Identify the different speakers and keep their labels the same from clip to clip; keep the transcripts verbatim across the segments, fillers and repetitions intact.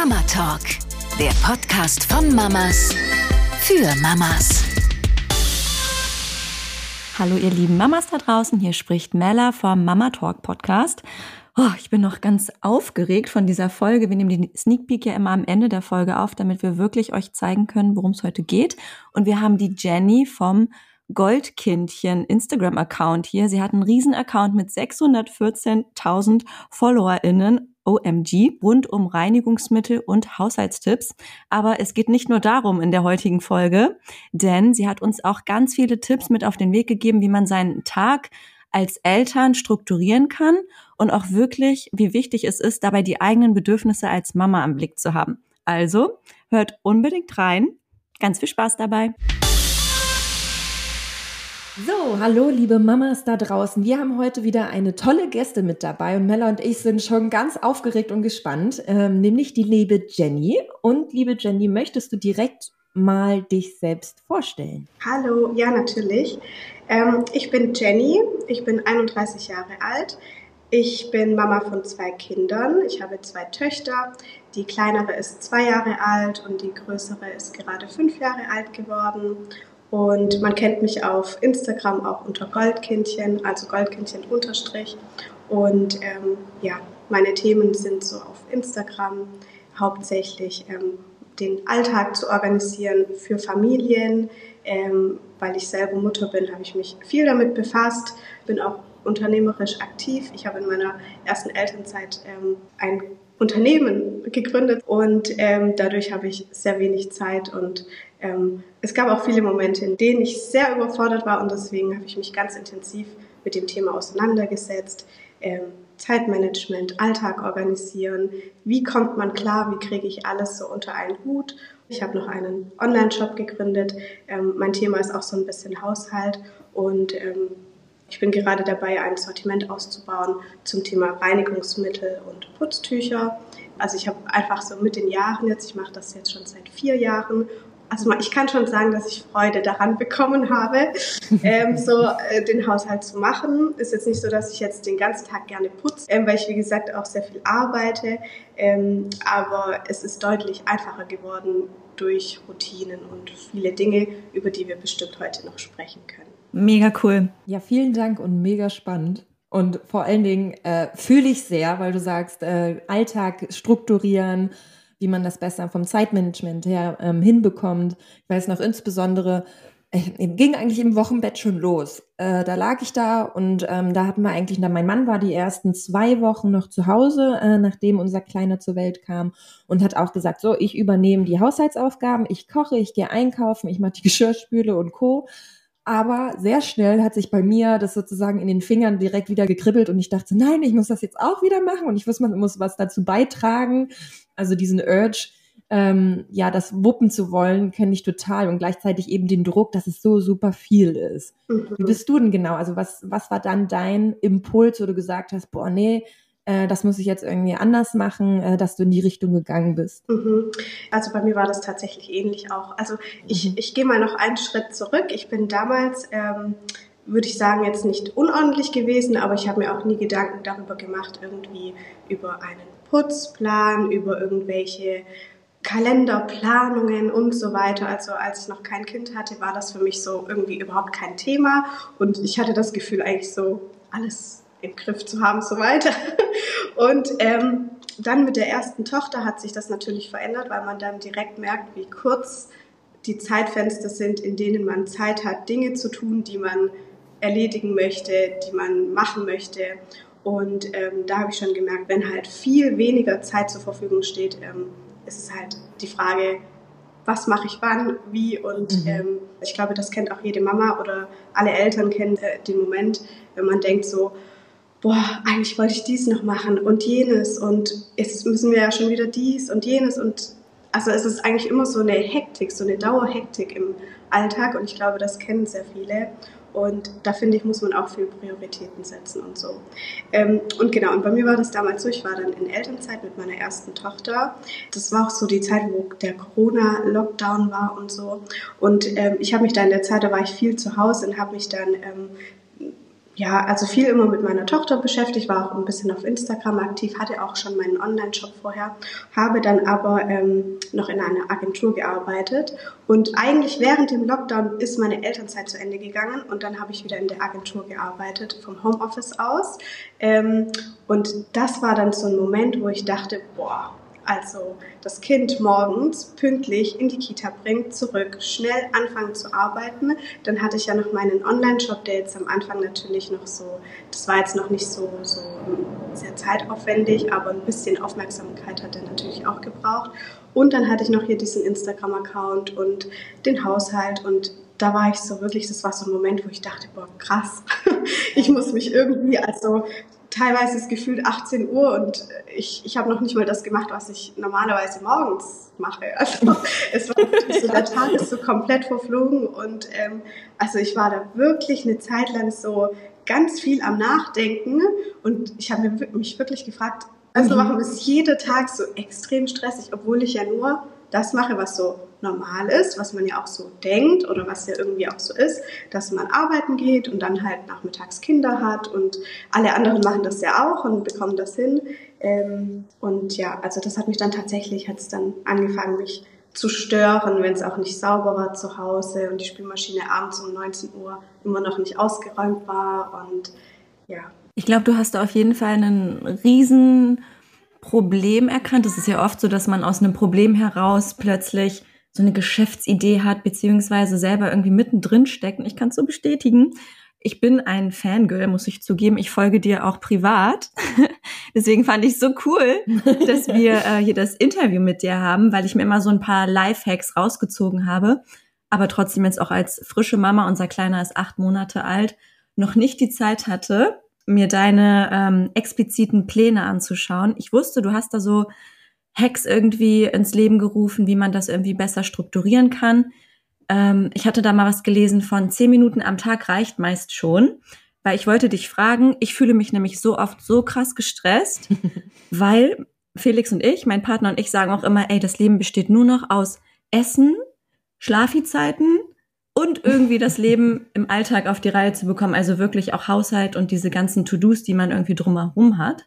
Speaker 1: Mama Talk, der Podcast von Mamas für Mamas.
Speaker 2: Hallo ihr lieben Mamas da draußen, hier spricht Mella vom Mama Talk Podcast. Oh, ich bin noch ganz aufgeregt von dieser Folge. Wir nehmen den Sneak Peek ja immer am Ende der Folge auf, damit wir wirklich euch zeigen können, worum es heute geht. Und wir haben die Jenny vom Goldkindchen Instagram-Account hier. Sie hat einen riesen Account mit sechshundertvierzehntausend FollowerInnen, O M G, rund um Reinigungsmittel und Haushaltstipps. Aber es geht nicht nur darum in der heutigen Folge, denn sie hat uns auch ganz viele Tipps mit auf den Weg gegeben, wie man seinen Tag als Eltern strukturieren kann und auch wirklich, wie wichtig es ist, dabei die eigenen Bedürfnisse als Mama im Blick zu haben. Also, hört unbedingt rein. Ganz viel Spaß dabei.
Speaker 3: So, hallo liebe Mamas da draußen. Wir haben heute wieder eine tolle Gäste mit dabei und Mella und ich sind schon ganz aufgeregt und gespannt, ähm, nämlich die liebe Jenny. Und liebe Jenny, möchtest du direkt mal dich selbst vorstellen?
Speaker 4: Hallo, ja natürlich. Ähm, ich bin Jenny, ich bin einunddreißig Jahre alt. Ich bin Mama von zwei Kindern. Ich habe zwei Töchter. Die kleinere ist zwei Jahre alt und die größere ist gerade fünf Jahre alt geworden. Und man kennt mich auf Instagram auch unter Goldkindchen, also Goldkindchen unterstrich. Und ähm, ja, meine Themen sind so auf Instagram hauptsächlich ähm, den Alltag zu organisieren für Familien. Ähm, weil ich selber Mutter bin, habe ich mich viel damit befasst, bin auch unternehmerisch aktiv. Ich habe in meiner ersten Elternzeit ähm, ein Unternehmen gegründet und ähm, dadurch habe ich sehr wenig Zeit und ähm, es gab auch viele Momente, in denen ich sehr überfordert war und deswegen habe ich mich ganz intensiv mit dem Thema auseinandergesetzt. Ähm, Zeitmanagement, Alltag organisieren, wie kommt man klar, wie kriege ich alles so unter einen Hut. Ich habe noch einen Online-Shop gegründet. Ähm, mein Thema ist auch so ein bisschen Haushalt und ähm, ich bin gerade dabei, ein Sortiment auszubauen zum Thema Reinigungsmittel und Putztücher. Also ich habe einfach so mit den Jahren jetzt, ich mache das jetzt schon seit vier Jahren, also ich kann schon sagen, dass ich Freude daran bekommen habe, ähm, so äh, den Haushalt zu machen. Ist jetzt nicht so, dass ich jetzt den ganzen Tag gerne putze, ähm, weil ich wie gesagt auch sehr viel arbeite. Ähm, aber es ist deutlich einfacher geworden durch Routinen und viele Dinge, über die wir bestimmt heute noch sprechen können.
Speaker 2: Mega cool.
Speaker 3: Ja, vielen Dank und mega spannend. Und vor allen Dingen äh, fühle ich sehr, weil du sagst, äh, Alltag strukturieren, wie man das besser vom Zeitmanagement her ähm, hinbekommt. Ich weiß noch insbesondere, äh, ging eigentlich im Wochenbett schon los. Äh, da lag ich da und ähm, da hatten wir eigentlich, mein Mann war die ersten zwei Wochen noch zu Hause, äh, nachdem unser Kleiner zur Welt kam und hat auch gesagt, so, ich übernehme die Haushaltsaufgaben, ich koche, ich gehe einkaufen, ich mache die Geschirrspüle und Co., aber sehr schnell hat sich bei mir das sozusagen in den Fingern direkt wieder gekribbelt und ich dachte, nein, ich muss das jetzt auch wieder machen und ich muss, man muss was dazu beitragen. Also diesen Urge, ähm, ja, das wuppen zu wollen, kenne ich total und gleichzeitig eben den Druck, dass es so super viel ist. Mhm. Wie bist du denn genau? Also was, was war dann dein Impuls, wo du gesagt hast, boah, nee, äh, das muss ich jetzt irgendwie anders machen, äh, dass du in die Richtung gegangen bist?
Speaker 4: Mhm. Also bei mir war das tatsächlich ähnlich auch. Also ich, mhm. ich gehe mal noch einen Schritt zurück. Ich bin damals, ähm, würde ich sagen, jetzt nicht unordentlich gewesen, aber ich habe mir auch nie Gedanken darüber gemacht, irgendwie über einen Putzplan, über irgendwelche Kalenderplanungen und so weiter. Also als ich noch kein Kind hatte, war das für mich so irgendwie überhaupt kein Thema und ich hatte das Gefühl eigentlich so, alles im Griff zu haben, so weiter. Und ähm, dann mit der ersten Tochter hat sich das natürlich verändert, weil man dann direkt merkt, wie kurz die Zeitfenster sind, in denen man Zeit hat, Dinge zu tun, die man erledigen möchte, die man machen möchte. Und ähm, da habe ich schon gemerkt, wenn halt viel weniger Zeit zur Verfügung steht, ähm, ist es halt die Frage, was mache ich wann, wie und mhm. ähm, ich glaube, das kennt auch jede Mama oder alle Eltern kennen äh, den Moment, wenn man denkt so, boah, eigentlich wollte ich dies noch machen und jenes und jetzt müssen wir ja schon wieder dies und jenes und also es ist eigentlich immer so eine Hektik, so eine Dauerhektik im Alltag und ich glaube, das kennen sehr viele und da finde ich, muss man auch viel Prioritäten setzen und so. Ähm, und genau, und bei mir war das damals so, ich war dann in Elternzeit mit meiner ersten Tochter. Das war auch so die Zeit, wo der Corona-Lockdown war und so und ähm, ich habe mich da in der Zeit, da war ich viel zu Hause und habe mich dann ähm, Ja, also viel immer mit meiner Tochter beschäftigt, war auch ein bisschen auf Instagram aktiv, hatte auch schon meinen Online-Shop vorher, habe dann aber ähm, noch in einer Agentur gearbeitet und eigentlich während dem Lockdown ist meine Elternzeit zu Ende gegangen und dann habe ich wieder in der Agentur gearbeitet, vom Homeoffice aus, ähm, und das war dann so ein Moment, wo ich dachte, boah, also das Kind morgens pünktlich in die Kita bringt, zurück, schnell anfangen zu arbeiten. Dann hatte ich ja noch meinen Online-Shop, der jetzt am Anfang natürlich noch so, das war jetzt noch nicht so, so sehr zeitaufwendig, aber ein bisschen Aufmerksamkeit hat er natürlich auch gebraucht. Und dann hatte ich noch hier diesen Instagram-Account und den Haushalt und da war ich so wirklich, das war so ein Moment, wo ich dachte, boah, krass, ich muss mich irgendwie, also teilweise ist gefühlt achtzehn Uhr und ich, ich habe noch nicht mal das gemacht, was ich normalerweise morgens mache. Also es war wirklich so, der Tag ist so komplett verflogen und ähm, also ich war da wirklich eine Zeit lang so ganz viel am Nachdenken und ich habe mich wirklich gefragt, also warum ist jeder Tag so extrem stressig, obwohl ich ja nur das mache, was so normal ist, was man ja auch so denkt oder was ja irgendwie auch so ist, dass man arbeiten geht und dann halt nachmittags Kinder hat und alle anderen machen das ja auch und bekommen das hin. Ähm, und ja, also das hat mich dann tatsächlich, hat es dann angefangen, mich zu stören, wenn es auch nicht sauber war zu Hause und die Spülmaschine abends um neunzehn Uhr immer noch nicht ausgeräumt war und ja.
Speaker 2: Ich glaube, du hast da auf jeden Fall einen riesen Problem erkannt. Es ist ja oft so, dass man aus einem Problem heraus plötzlich so eine Geschäftsidee hat, beziehungsweise selber irgendwie mittendrin steckt. Und ich kann es so bestätigen. Ich bin ein Fangirl, muss ich zugeben. Ich folge dir auch privat. Deswegen fand ich es so cool, dass wir äh, hier das Interview mit dir haben, weil ich mir immer so ein paar Lifehacks rausgezogen habe. Aber trotzdem jetzt auch als frische Mama, unser Kleiner ist acht Monate alt, noch nicht die Zeit hatte, mir deine ähm, expliziten Pläne anzuschauen. Ich wusste, du hast da so Hacks irgendwie ins Leben gerufen, wie man das irgendwie besser strukturieren kann. Ähm, ich hatte da mal was gelesen von zehn Minuten am Tag reicht meist schon, weil ich wollte dich fragen, ich fühle mich nämlich so oft so krass gestresst, weil Felix und ich, mein Partner und ich sagen auch immer, ey, das Leben besteht nur noch aus Essen, Schlafizeiten und irgendwie das Leben im Alltag auf die Reihe zu bekommen, also wirklich auch Haushalt und diese ganzen To-Dos, die man irgendwie drumherum hat.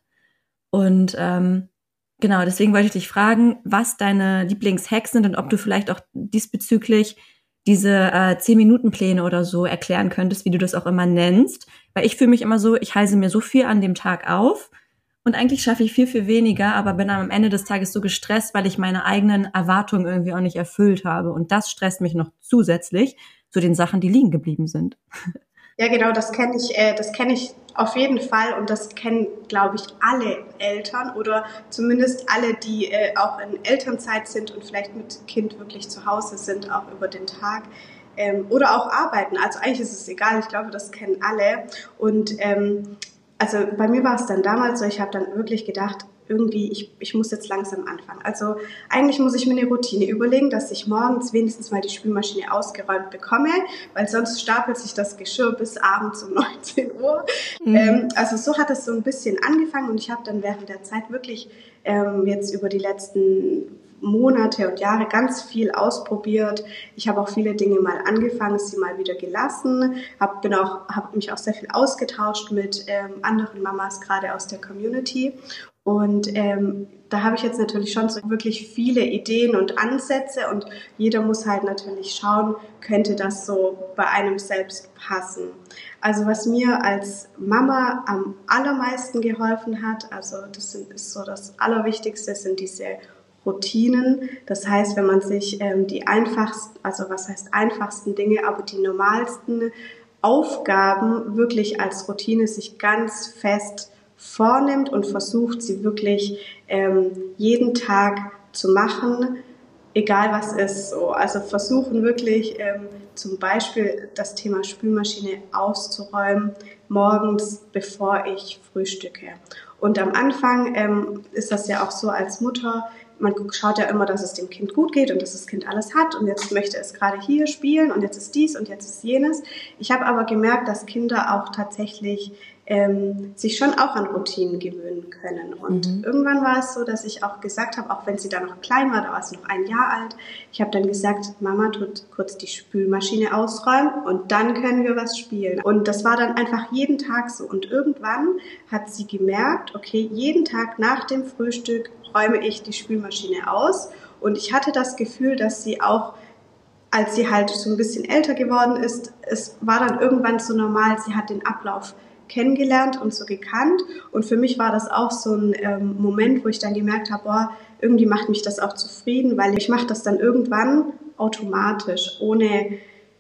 Speaker 2: Und ähm, genau, deswegen wollte ich dich fragen, was deine Lieblingshacks sind und ob du vielleicht auch diesbezüglich diese äh, zehn-Minuten-Pläne oder so erklären könntest, wie du das auch immer nennst. Weil ich fühle mich immer so, ich heise mir so viel an dem Tag auf und eigentlich schaffe ich viel, viel weniger, aber bin am Ende des Tages so gestresst, weil ich meine eigenen Erwartungen irgendwie auch nicht erfüllt habe. Und das stresst mich noch zusätzlich zu den Sachen, die liegen geblieben sind.
Speaker 4: Ja, genau, das kenne ich, äh, das kenne ich auf jeden Fall und das kennen, glaube ich, alle Eltern oder zumindest alle, die äh, auch in Elternzeit sind und vielleicht mit Kind wirklich zu Hause sind, auch über den Tag ähm, oder auch arbeiten. Also eigentlich ist es egal, ich glaube, das kennen alle. Und ähm, also bei mir war es dann damals so, ich habe dann wirklich gedacht, irgendwie, ich, ich muss jetzt langsam anfangen. Also eigentlich muss ich mir eine Routine überlegen, dass ich morgens wenigstens mal die Spülmaschine ausgeräumt bekomme, weil sonst stapelt sich das Geschirr bis abends um neunzehn Uhr. Mhm. Ähm, also so hat es so ein bisschen angefangen und ich habe dann während der Zeit wirklich ähm, jetzt über die letzten Monate und Jahre ganz viel ausprobiert. Ich habe auch viele Dinge mal angefangen, sie mal wieder gelassen, habe bin auch habe mich auch sehr viel ausgetauscht mit ähm, anderen Mamas, gerade aus der Community. Und ähm, da habe ich jetzt natürlich schon so wirklich viele Ideen und Ansätze und jeder muss halt natürlich schauen, könnte das so bei einem selbst passen. Also was mir als Mama am allermeisten geholfen hat, also das sind, ist so das Allerwichtigste, sind diese Routinen. Das heißt, wenn man sich ähm, die einfachsten, also was heißt einfachsten Dinge, aber die normalsten Aufgaben wirklich als Routine sich ganz fest vornimmt und versucht, sie wirklich ähm, jeden Tag zu machen, egal was ist. So. Also versuchen wirklich ähm, zum Beispiel das Thema Spülmaschine auszuräumen, morgens, bevor ich frühstücke. Und am Anfang ähm, ist das ja auch so als Mutter, man schaut ja immer, dass es dem Kind gut geht und dass das Kind alles hat und jetzt möchte es gerade hier spielen und jetzt ist dies und jetzt ist jenes. Ich habe aber gemerkt, dass Kinder auch tatsächlich ähm, sich schon auch an Routinen gewöhnen können. Und mhm. irgendwann war es so, dass ich auch gesagt habe, auch wenn sie da noch klein war, da war sie noch ein Jahr alt, ich habe dann gesagt, Mama tut kurz die Spülmaschine ausräumen und dann können wir was spielen. Und das war dann einfach jeden Tag so. Und irgendwann hat sie gemerkt, okay, jeden Tag nach dem Frühstück räume ich die Spülmaschine aus. Und ich hatte das Gefühl, dass sie auch, als sie halt so ein bisschen älter geworden ist, es war dann irgendwann so normal, sie hat den Ablauf kennengelernt und so gekannt. Und für mich war das auch so ein ähm, Moment, wo ich dann gemerkt habe, boah, irgendwie macht mich das auch zufrieden, weil ich mache das dann irgendwann automatisch, ohne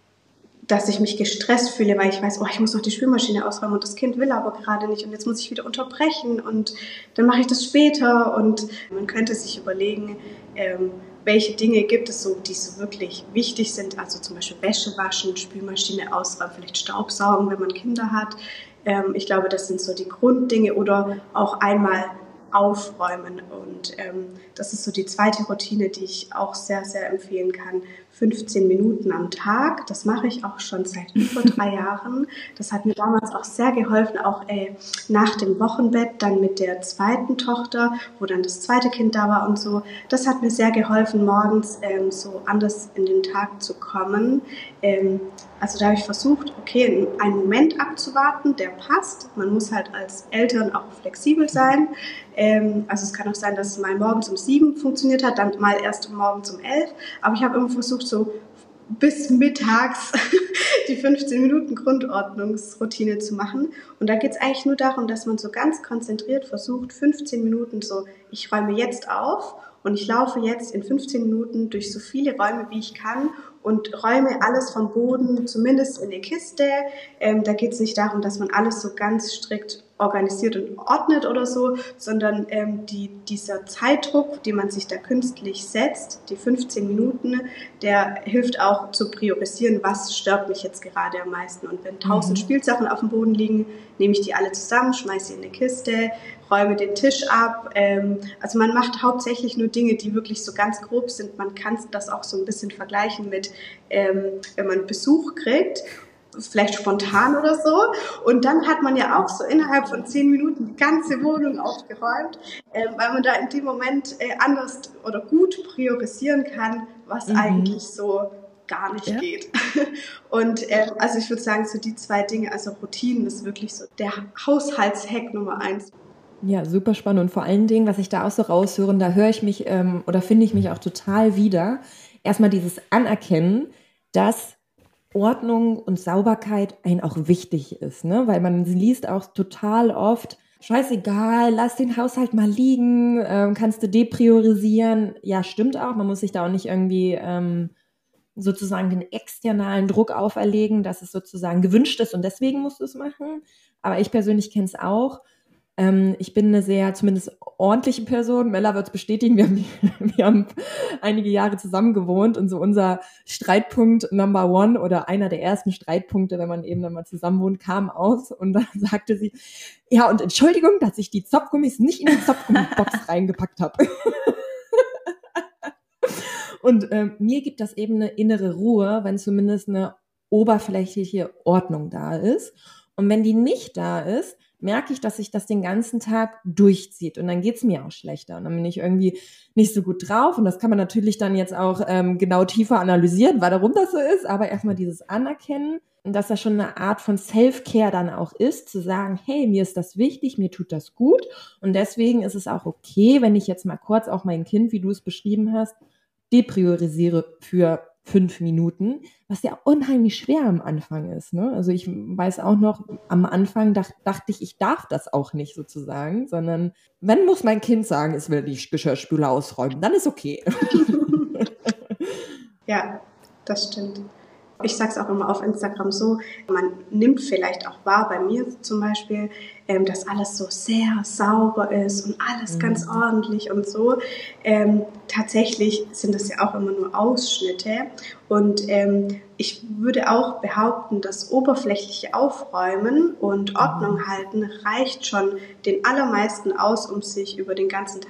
Speaker 4: dass ich mich gestresst fühle, weil ich weiß, oh, ich muss noch die Spülmaschine ausräumen und das Kind will aber gerade nicht und jetzt muss ich wieder unterbrechen und dann mache ich das später. Und man könnte sich überlegen, ähm, welche Dinge gibt es so, die so wirklich wichtig sind, also zum Beispiel Wäsche waschen, Spülmaschine ausräumen, vielleicht Staubsaugen, wenn man Kinder hat. Ähm, ich glaube, das sind so die Grunddinge oder auch einmal aufräumen. Und ähm, das ist so die zweite Routine, die ich auch sehr, sehr empfehlen kann. fünfzehn Minuten am Tag, das mache ich auch schon seit über drei Jahren. Das hat mir damals auch sehr geholfen, auch äh, nach dem Wochenbett, dann mit der zweiten Tochter, wo dann das zweite Kind da war und so. Das hat mir sehr geholfen, morgens ähm, so anders in den Tag zu kommen. Ähm, also da habe ich versucht, okay, einen Moment abzuwarten, der passt. Man muss halt als Eltern auch flexibel sein. Ähm, also es kann auch sein, dass es mal morgens um sieben funktioniert hat, dann mal erst morgens um elf. Aber ich habe immer versucht, so bis mittags die fünfzehn Minuten Grundordnungsroutine zu machen. Und da geht es eigentlich nur darum, dass man so ganz konzentriert versucht, fünfzehn Minuten so, ich räume jetzt auf und ich laufe jetzt in fünfzehn Minuten durch so viele Räume, wie ich kann und räume alles vom Boden, zumindest in eine Kiste. Ähm, da geht es nicht darum, dass man alles so ganz strikt organisiert und ordnet oder so, sondern ähm, die, dieser Zeitdruck, den man sich da künstlich setzt, die fünfzehn Minuten, der hilft auch zu priorisieren, was stört mich jetzt gerade am meisten. Und wenn tausend mhm. Spielsachen auf dem Boden liegen, nehme ich die alle zusammen, schmeiße sie in eine Kiste, räume den Tisch ab. Ähm, also man macht hauptsächlich nur Dinge, die wirklich so ganz grob sind. Man kann das auch so ein bisschen vergleichen mit, ähm, wenn man Besuch kriegt, vielleicht spontan oder so. Und dann hat man ja auch so innerhalb von zehn Minuten die ganze Wohnung aufgeräumt, äh, weil man da in dem Moment äh, anders oder gut priorisieren kann, was mhm. eigentlich so gar nicht ja. geht. Und äh, also ich würde sagen, so die zwei Dinge, also Routinen ist wirklich so der Haushaltshack Nummer eins.
Speaker 3: Ja, super spannend. Und vor allen Dingen, was ich da auch so raushöre, da höre ich mich ähm, oder finde ich mich auch total wieder. Erstmal dieses Anerkennen, dass Ordnung und Sauberkeit einen auch wichtig ist, ne? Weil man liest auch total oft, scheißegal, lass den Haushalt mal liegen, ähm, kannst du depriorisieren. Ja, stimmt auch, man muss sich da auch nicht irgendwie ähm, sozusagen den externen Druck auferlegen, dass es sozusagen gewünscht ist und deswegen musst du es machen. Aber ich persönlich kenne es auch. Ähm, ich bin eine sehr, zumindest ordentliche Person. Mella wird es bestätigen. Wir haben, wir haben einige Jahre zusammen gewohnt und so unser Streitpunkt Number One oder einer der ersten Streitpunkte, wenn man eben dann mal zusammen wohnt, kam aus und dann sagte sie, ja und Entschuldigung, dass ich die Zopfgummis nicht in die Zopfgummibox reingepackt habe. Und ähm, mir gibt das eben eine innere Ruhe, wenn zumindest eine oberflächliche Ordnung da ist. Und wenn die nicht da ist, merke ich, dass sich das den ganzen Tag durchzieht und dann geht's mir auch schlechter und dann bin ich irgendwie nicht so gut drauf und das kann man natürlich dann jetzt auch ähm, genau tiefer analysieren, warum das so ist, aber erstmal dieses Anerkennen und dass das schon eine Art von Self-Care dann auch ist, zu sagen, hey, mir ist das wichtig, mir tut das gut und deswegen ist es auch okay, wenn ich jetzt mal kurz auch mein Kind, wie du es beschrieben hast, depriorisiere für fünf Minuten, was ja unheimlich schwer am Anfang ist. Ne? Also ich weiß auch noch, am Anfang dach, dachte ich, ich darf das auch nicht sozusagen, sondern wenn muss mein Kind sagen, es will die Geschirrspüler ausräumen, dann ist okay.
Speaker 4: Ja, das stimmt. Ich sage es auch immer auf Instagram so, man nimmt vielleicht auch wahr, bei mir zum Beispiel, ähm, dass alles so sehr sauber ist und alles mhm. ganz ordentlich und so. Ähm, tatsächlich sind das ja auch immer nur Ausschnitte und ähm, ich würde auch behaupten, dass oberflächliche Aufräumen und Ordnung halten reicht schon den allermeisten aus, um sich über den ganzen Tag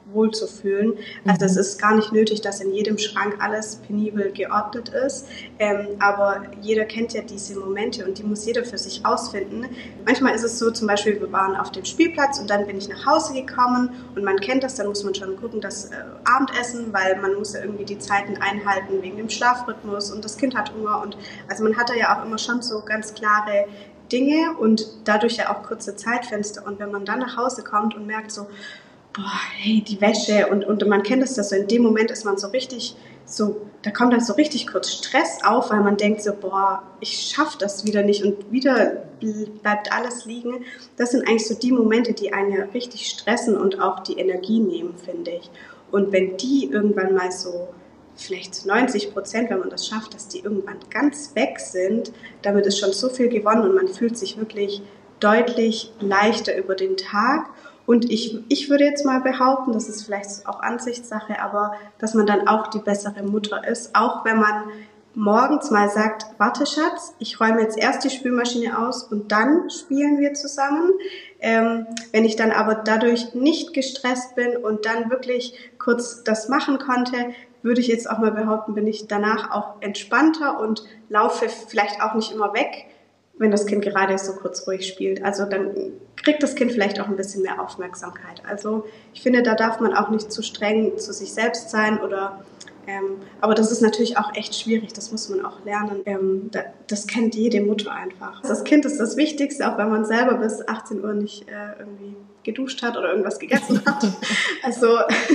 Speaker 4: wohl zu fühlen. Also es ist gar nicht nötig, dass in jedem Schrank alles penibel geordnet ist, ähm, aber jeder kennt ja diese Momente und die muss jeder für sich ausfinden. Manchmal ist es so, zum Beispiel, wir waren auf dem Spielplatz und dann bin ich nach Hause gekommen und man kennt das, dann muss man schon gucken, dass äh, Abendessen, weil man muss ja irgendwie die Zeiten einhalten wegen dem Schlafrhythmus und das Kind hat Hunger und also man hat da ja auch immer schon so ganz klare Dinge und dadurch ja auch kurze Zeitfenster und wenn man dann nach Hause kommt und merkt so, boah, hey, die Wäsche und, und man kennt es, dass so in dem Moment ist man so richtig, so, da kommt dann so richtig kurz Stress auf, weil man denkt so, boah, ich schaffe das wieder nicht und wieder bleibt alles liegen. Das sind eigentlich so die Momente, die einen ja richtig stressen und auch die Energie nehmen, finde ich. Und wenn die irgendwann mal so, vielleicht zu neunzig Prozent, wenn man das schafft, dass die irgendwann ganz weg sind, damit ist schon so viel gewonnen und man fühlt sich wirklich deutlich leichter über den Tag. Und ich, ich würde jetzt mal behaupten, das ist vielleicht auch Ansichtssache, aber dass man dann auch die bessere Mutter ist, auch wenn man morgens mal sagt, warte Schatz, ich räume jetzt erst die Spülmaschine aus und dann spielen wir zusammen. Ähm, wenn ich dann aber dadurch nicht gestresst bin und dann wirklich kurz das machen konnte, würde ich jetzt auch mal behaupten, bin ich danach auch entspannter und laufe vielleicht auch nicht immer weg, wenn das Kind gerade so kurz ruhig spielt. Also dann kriegt das Kind vielleicht auch ein bisschen mehr Aufmerksamkeit. Also ich finde, da darf man auch nicht zu streng zu sich selbst sein oder ähm, aber das ist natürlich auch echt schwierig, das muss man auch lernen. Ähm, da, das kennt jede Mutter einfach. Das Kind ist das Wichtigste, auch wenn man selber bis achtzehn Uhr nicht äh, irgendwie geduscht hat oder irgendwas gegessen hat. Also,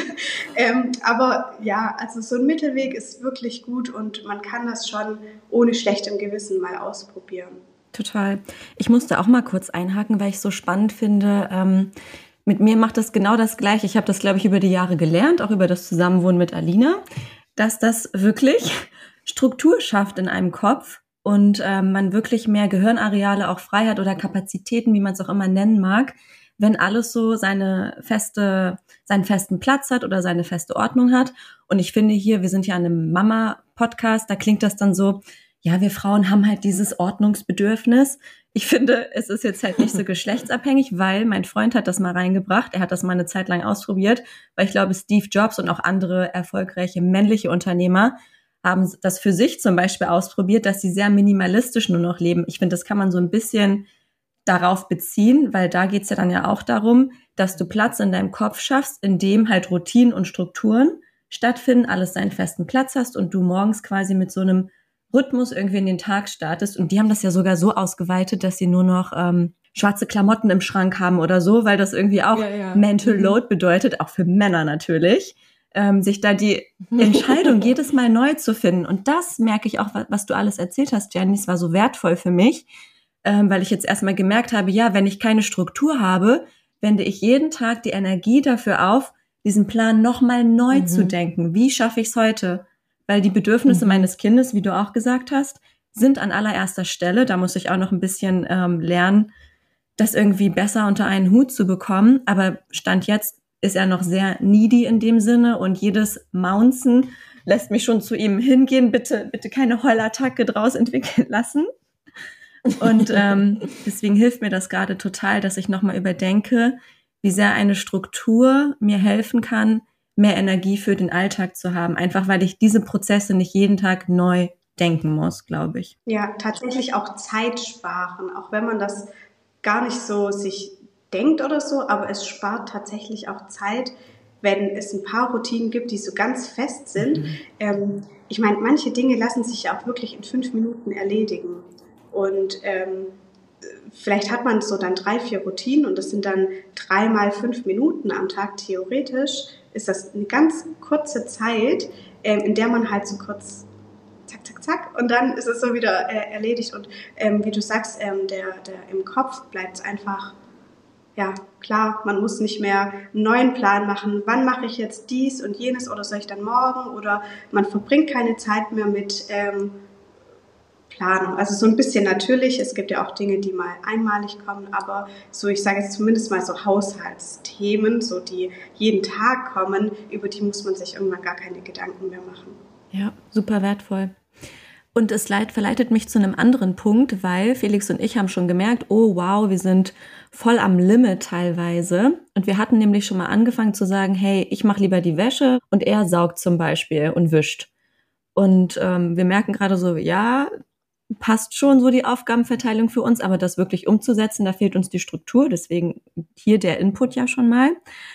Speaker 4: ähm, aber ja, also so ein Mittelweg ist wirklich gut und man kann das schon ohne schlechtem Gewissen mal ausprobieren.
Speaker 2: Total. Ich musste auch mal kurz einhaken, weil ich es so spannend finde. Ähm, mit mir macht das genau das Gleiche. Ich habe das, glaube ich, über die Jahre gelernt, auch über das Zusammenwohnen mit Alina, dass das wirklich Struktur schafft in einem Kopf und ähm, man wirklich mehr Gehirnareale auch frei hat oder Kapazitäten, wie man es auch immer nennen mag, wenn alles so seine feste, seinen festen Platz hat oder seine feste Ordnung hat. Und ich finde hier, wir sind ja an einem Mama-Podcast, da klingt das dann so, ja, wir Frauen haben halt dieses Ordnungsbedürfnis. Ich finde, es ist jetzt halt nicht so geschlechtsabhängig, weil mein Freund hat das mal reingebracht. Er hat das mal eine Zeit lang ausprobiert, weil ich glaube, Steve Jobs und auch andere erfolgreiche männliche Unternehmer haben das für sich zum Beispiel ausprobiert, dass sie sehr minimalistisch nur noch leben. Ich finde, das kann man so ein bisschen darauf beziehen, weil da geht's ja dann ja auch darum, dass du Platz in deinem Kopf schaffst, in dem halt Routinen und Strukturen stattfinden, alles seinen festen Platz hast und du morgens quasi mit so einem Rhythmus irgendwie in den Tag startest. Und die haben das ja sogar so ausgeweitet, dass sie nur noch ähm, schwarze Klamotten im Schrank haben oder so, weil das irgendwie auch ja, ja. Mental Load bedeutet, auch für Männer natürlich, ähm, sich da die Entscheidung jedes Mal neu zu finden. Und das merke ich auch, was, was du alles erzählt hast, Jenny, es war so wertvoll für mich, ähm, weil ich jetzt erstmal gemerkt habe, ja, wenn ich keine Struktur habe, wende ich jeden Tag die Energie dafür auf, diesen Plan nochmal neu mhm. zu denken. Wie schaffe ich es heute? Weil die Bedürfnisse mhm. meines Kindes, wie du auch gesagt hast, sind an allererster Stelle. Da muss ich auch noch ein bisschen ähm, lernen, das irgendwie besser unter einen Hut zu bekommen. Aber Stand jetzt ist er noch sehr needy in dem Sinne und jedes Mounzen lässt mich schon zu ihm hingehen. Bitte, bitte keine Heulattacke draus entwickeln lassen. Und ähm, deswegen hilft mir das gerade total, dass ich nochmal überdenke, wie sehr eine Struktur mir helfen kann, mehr Energie für den Alltag zu haben. Einfach, weil ich diese Prozesse nicht jeden Tag neu denken muss, glaube ich.
Speaker 4: Ja, tatsächlich auch Zeit sparen, auch wenn man das gar nicht so sich denkt oder so, aber es spart tatsächlich auch Zeit, wenn es ein paar Routinen gibt, die so ganz fest sind. Mhm. Ähm, ich meine, manche Dinge lassen sich ja auch wirklich in fünf Minuten erledigen. Und ähm, vielleicht hat man so dann drei, vier Routinen und das sind dann dreimal fünf Minuten am Tag theoretisch. Ist das eine ganz kurze Zeit, ähm, in der man halt so kurz zack, zack, zack und dann ist es so wieder äh, erledigt und ähm, wie du sagst, ähm, der, der im Kopf bleibt es einfach, ja klar, man muss nicht mehr einen neuen Plan machen, wann mache ich jetzt dies und jenes oder soll ich dann morgen oder man verbringt keine Zeit mehr mit ähm, Planung. Also so ein bisschen natürlich, es gibt ja auch Dinge, die mal einmalig kommen, aber so, ich sage jetzt zumindest mal so Haushaltsthemen, so die jeden Tag kommen, über die muss man sich irgendwann gar keine Gedanken mehr machen.
Speaker 2: Ja, super wertvoll. Und es leit, verleitet mich zu einem anderen Punkt, weil Felix und ich haben schon gemerkt, oh wow, wir sind voll am Limit teilweise. Und wir hatten nämlich schon mal angefangen zu sagen, hey, ich mache lieber die Wäsche und er saugt zum Beispiel und wischt. Und ähm, wir merken gerade so, ja, passt schon so die Aufgabenverteilung für uns, aber das wirklich umzusetzen, da fehlt uns die Struktur. Deswegen hier der Input ja schon mal.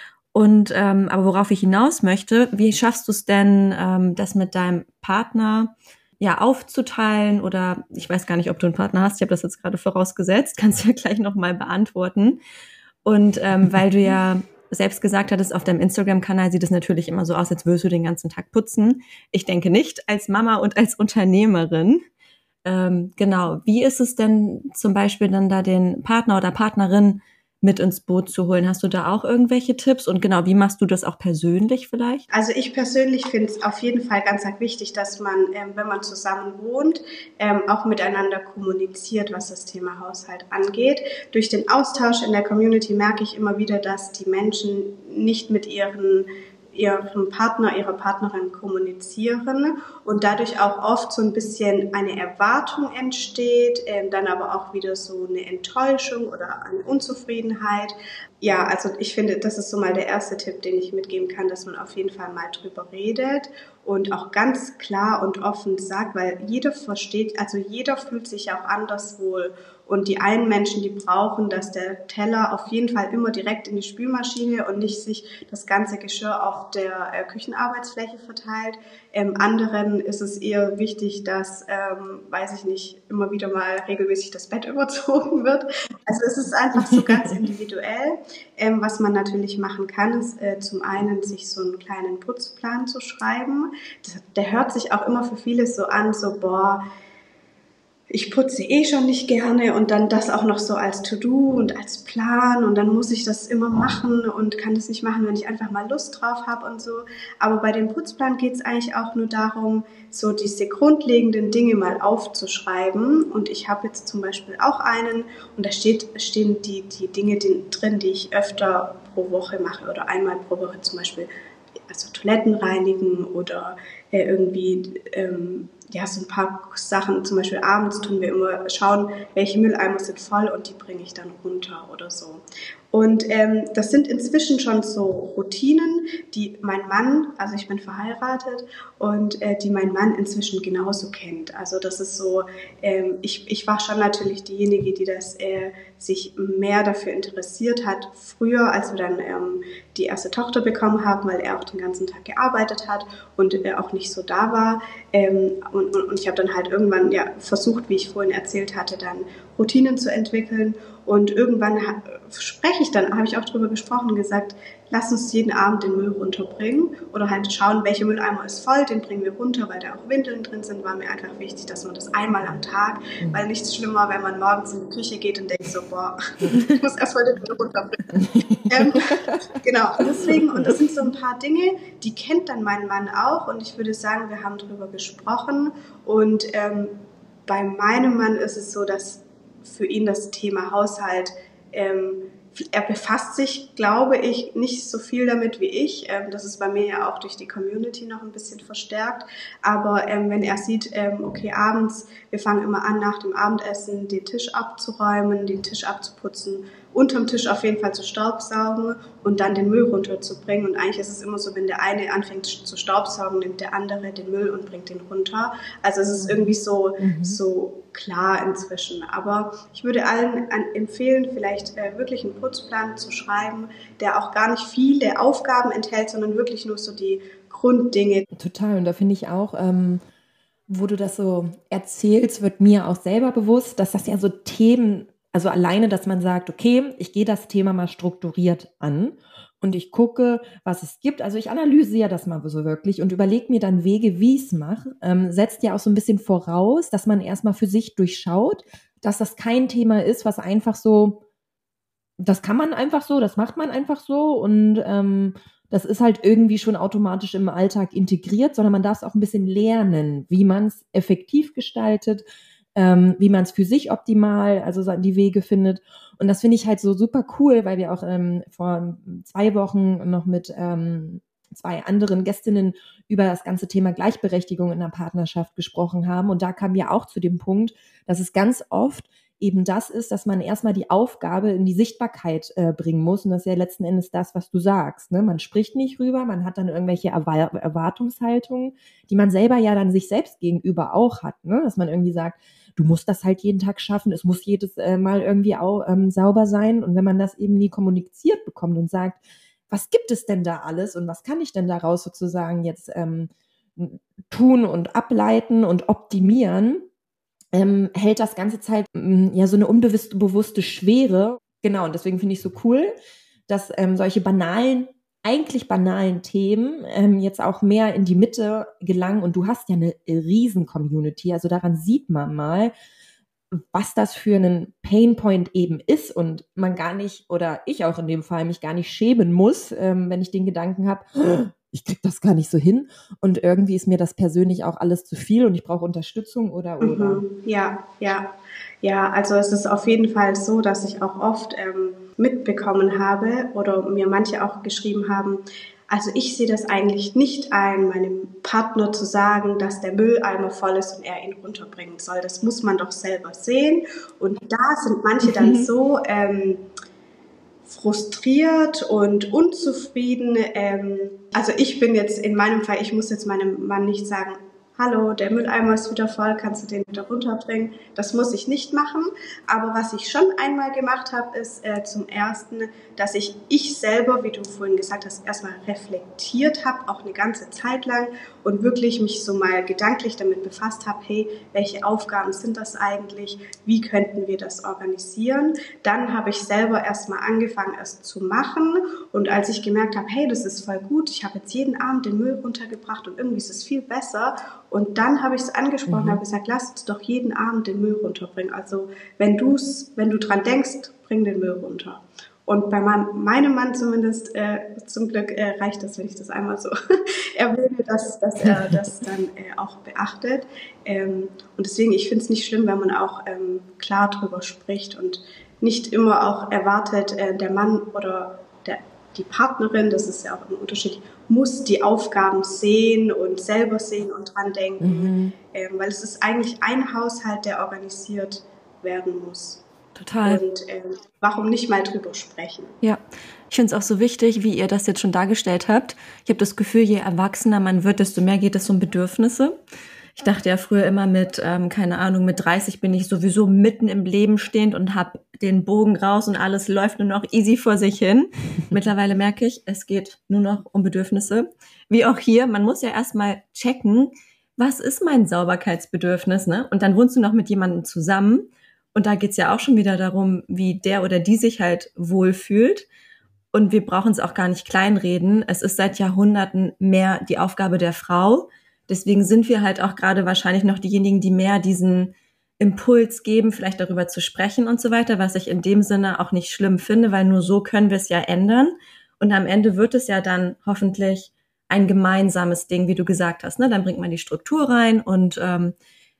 Speaker 2: Und ähm, aber worauf ich hinaus möchte, wie schaffst du es denn, ähm, das mit deinem Partner ja aufzuteilen, oder ich weiß gar nicht, ob du einen Partner hast, ich habe das jetzt gerade vorausgesetzt, kannst du ja gleich nochmal beantworten. Und ähm, weil du ja selbst gesagt hattest, auf deinem Instagram-Kanal sieht es natürlich immer so aus, als würdest du den ganzen Tag putzen. Ich denke nicht, als Mama und als Unternehmerin. Ähm, genau, wie ist es denn zum Beispiel dann da den Partner oder Partnerin mit ins Boot zu holen? Hast du da auch irgendwelche Tipps? Und genau, wie machst du das auch persönlich vielleicht?
Speaker 4: Also ich persönlich finde es auf jeden Fall ganz, ganz wichtig, dass man, ähm, wenn man zusammen wohnt, ähm, auch miteinander kommuniziert, was das Thema Haushalt angeht. Durch den Austausch in der Community merke ich immer wieder, dass die Menschen nicht mit ihren ihrem Partner, ihrer Partnerin kommunizieren und dadurch auch oft so ein bisschen eine Erwartung entsteht, ähm, dann aber auch wieder so eine Enttäuschung oder eine Unzufriedenheit. Ja, also ich finde, das ist so mal der erste Tipp, den ich mitgeben kann, dass man auf jeden Fall mal drüber redet und auch ganz klar und offen sagt, weil jeder versteht, also jeder fühlt sich auch anders wohl. Und die einen Menschen, die brauchen, dass der Teller auf jeden Fall immer direkt in die Spülmaschine und nicht sich das ganze Geschirr auf der äh, Küchenarbeitsfläche verteilt. Ähm, anderen ist es eher wichtig, dass, ähm, weiß ich nicht, immer wieder mal regelmäßig das Bett überzogen wird. Also es ist einfach so ganz individuell. Ähm, was man natürlich machen kann, ist äh, zum einen sich so einen kleinen Putzplan zu schreiben. Das, der hört sich auch immer für viele so an, so boah, ich putze eh schon nicht gerne und dann das auch noch so als To-Do und als Plan und dann muss ich das immer machen und kann das nicht machen, wenn ich einfach mal Lust drauf habe und so. Aber bei dem Putzplan geht es eigentlich auch nur darum, so diese grundlegenden Dinge mal aufzuschreiben. Und ich habe jetzt zum Beispiel auch einen und da steht, stehen die, die Dinge drin, die ich öfter pro Woche mache oder einmal pro Woche zum Beispiel, also Toiletten reinigen oder äh, irgendwie ähm, ja, so ein paar Sachen, zum Beispiel abends tun wir immer schauen, welche Mülleimer sind voll und die bringe ich dann runter oder so. Und ähm, das sind inzwischen schon so Routinen, die mein Mann, also ich bin verheiratet und äh, die mein Mann inzwischen genauso kennt. Also das ist so, ähm, ich, ich war schon natürlich diejenige, die das äh, sich mehr dafür interessiert hat, früher, als wir dann ähm, die erste Tochter bekommen haben, weil er auch den ganzen Tag gearbeitet hat und er auch nicht so da war. Ähm, und, und, und ich habe dann halt irgendwann ja versucht, wie ich vorhin erzählt hatte, dann Routinen zu entwickeln. Und irgendwann ha- spreche ich dann, habe ich auch drüber gesprochen und gesagt, lass uns jeden Abend den Müll runterbringen oder halt schauen, welcher Mülleimer ist voll, den bringen wir runter, weil da auch Windeln drin sind, war mir einfach wichtig, dass man das einmal am Tag, mhm. weil nichts schlimmer, wenn man morgens in die Küche geht und denkt so, boah, ich muss erstmal den Müll runterbringen. ähm, genau, deswegen, und das sind so ein paar Dinge, die kennt dann mein Mann auch und ich würde sagen, wir haben drüber gesprochen und ähm, bei meinem Mann ist es so, dass für ihn das Thema Haushalt, ähm, er befasst sich, glaube ich, nicht so viel damit wie ich. Ähm, das ist bei mir ja auch durch die Community noch ein bisschen verstärkt. Aber ähm, wenn er sieht, ähm, okay, abends, wir fangen immer an, nach dem Abendessen den Tisch abzuräumen, den Tisch abzuputzen, unterm Tisch auf jeden Fall zu staubsaugen und dann den Müll runterzubringen. Und eigentlich ist es immer so, wenn der eine anfängt zu staubsaugen, nimmt der andere den Müll und bringt den runter. Also es ist irgendwie so, mhm. so klar inzwischen. Aber ich würde allen an, empfehlen, vielleicht äh, wirklich einen Putzplan zu schreiben, der auch gar nicht viele Aufgaben enthält, sondern wirklich nur so die Grunddinge.
Speaker 3: Total. Und da finde ich auch, ähm, wo du das so erzählst, wird mir auch selber bewusst, dass das ja so Themen, also alleine, dass man sagt, okay, ich gehe das Thema mal strukturiert an und ich gucke, was es gibt. Also ich analysiere das mal so wirklich und überlege mir dann Wege, wie ich es mache. Ähm, setzt ja auch so ein bisschen voraus, dass man erstmal für sich durchschaut, dass das kein Thema ist, was einfach so, das kann man einfach so, das macht man einfach so und ähm, das ist halt irgendwie schon automatisch im Alltag integriert, sondern man darf es auch ein bisschen lernen, wie man es effektiv gestaltet, Ähm, wie man es für sich optimal, also die Wege findet. Und das finde ich halt so super cool, weil wir auch ähm, vor zwei Wochen noch mit ähm, zwei anderen Gästinnen über das ganze Thema Gleichberechtigung in der Partnerschaft gesprochen haben. Und da kam wir auch zu dem Punkt, dass es ganz oft eben das ist, dass man erstmal die Aufgabe in die Sichtbarkeit äh, bringen muss. Und das ist ja letzten Endes das, was du sagst. Ne? Man spricht nicht rüber, man hat dann irgendwelche Erwar- Erwartungshaltungen, die man selber ja dann sich selbst gegenüber auch hat. Ne? Dass man irgendwie sagt, du musst das halt jeden Tag schaffen, es muss jedes äh, Mal irgendwie auch ähm, sauber sein. Und wenn man das eben nie kommuniziert bekommt und sagt, was gibt es denn da alles und was kann ich denn daraus sozusagen jetzt ähm, tun und ableiten und optimieren, ähm, hält das ganze Zeit ähm, ja so eine unbewusste bewusste Schwere. Genau, und deswegen finde ich so cool, dass ähm, solche banalen, eigentlich banalen Themen ähm, jetzt auch mehr in die Mitte gelangen. Und du hast ja eine riesen Community, also daran sieht man mal, was das für einen Painpoint eben ist und man gar nicht, oder ich auch in dem Fall, mich gar nicht schämen muss, ähm, wenn ich den Gedanken habe, ich krieg das gar nicht so hin und irgendwie ist mir das persönlich auch alles zu viel und ich brauche Unterstützung oder, oder.
Speaker 4: Mhm. Ja, ja, ja, also es ist auf jeden Fall so, dass ich auch oft ähm, mitbekommen habe oder mir manche auch geschrieben haben, also ich sehe das eigentlich nicht ein, meinem Partner zu sagen, dass der Mülleimer voll ist und er ihn runterbringen soll. Das muss man doch selber sehen. Und da sind manche dann so ähm, frustriert und unzufrieden. Ähm, also ich bin jetzt in meinem Fall, ich muss jetzt meinem Mann nicht sagen, hallo, der Mülleimer ist wieder voll, kannst du den wieder runterbringen? Das muss ich nicht machen. Aber was ich schon einmal gemacht habe, ist äh, zum Ersten, dass ich ich selber, wie du vorhin gesagt hast, erstmal reflektiert habe, auch eine ganze Zeit lang und wirklich mich so mal gedanklich damit befasst habe, hey, welche Aufgaben sind das eigentlich? Wie könnten wir das organisieren? Dann habe ich selber erstmal angefangen, es zu machen. Und als ich gemerkt habe, hey, das ist voll gut, ich habe jetzt jeden Abend den Müll runtergebracht und irgendwie ist es viel besser. Und dann habe ich es angesprochen, mhm. habe gesagt, lass uns doch jeden Abend den Müll runterbringen. Also wenn du's, wenn du dran denkst, bring den Müll runter. Und bei meinem, meinem Mann zumindest, äh, zum Glück äh, reicht das, wenn ich das einmal so erwähne, dass, dass er das dann äh, auch beachtet. Ähm, und deswegen, ich finde es nicht schlimm, wenn man auch ähm, klar drüber spricht und nicht immer auch erwartet, äh, der Mann oder der die Partnerin, das ist ja auch ein Unterschied, muss die Aufgaben sehen und selber sehen und dran denken, mhm. ähm, weil es ist eigentlich ein Haushalt, der organisiert werden muss.
Speaker 2: Total.
Speaker 4: Und ähm, warum nicht mal drüber sprechen?
Speaker 2: Ja, ich finde es auch so wichtig, wie ihr das jetzt schon dargestellt habt. Ich habe das Gefühl, je erwachsener man wird, desto mehr geht es um Bedürfnisse. Ich dachte ja früher immer mit, ähm, keine Ahnung, mit dreißig bin ich sowieso mitten im Leben stehend und habe den Bogen raus und alles läuft nur noch easy vor sich hin. Mittlerweile merke ich, es geht nur noch um Bedürfnisse. Wie auch hier, man muss ja erstmal checken, was ist mein Sauberkeitsbedürfnis, ne? Und dann wohnst du noch mit jemandem zusammen und da geht's ja auch schon wieder darum, wie der oder die sich halt wohlfühlt. Und wir brauchen es auch gar nicht kleinreden. Es ist seit Jahrhunderten mehr die Aufgabe der Frau. Deswegen sind wir halt auch gerade wahrscheinlich noch diejenigen, die mehr diesen Impuls geben, vielleicht darüber zu sprechen und so weiter, was ich in dem Sinne auch nicht schlimm finde, weil nur so können wir es ja ändern. Und am Ende wird es ja dann hoffentlich ein gemeinsames Ding, wie du gesagt hast. Ne? Dann bringt man die Struktur rein und ähm,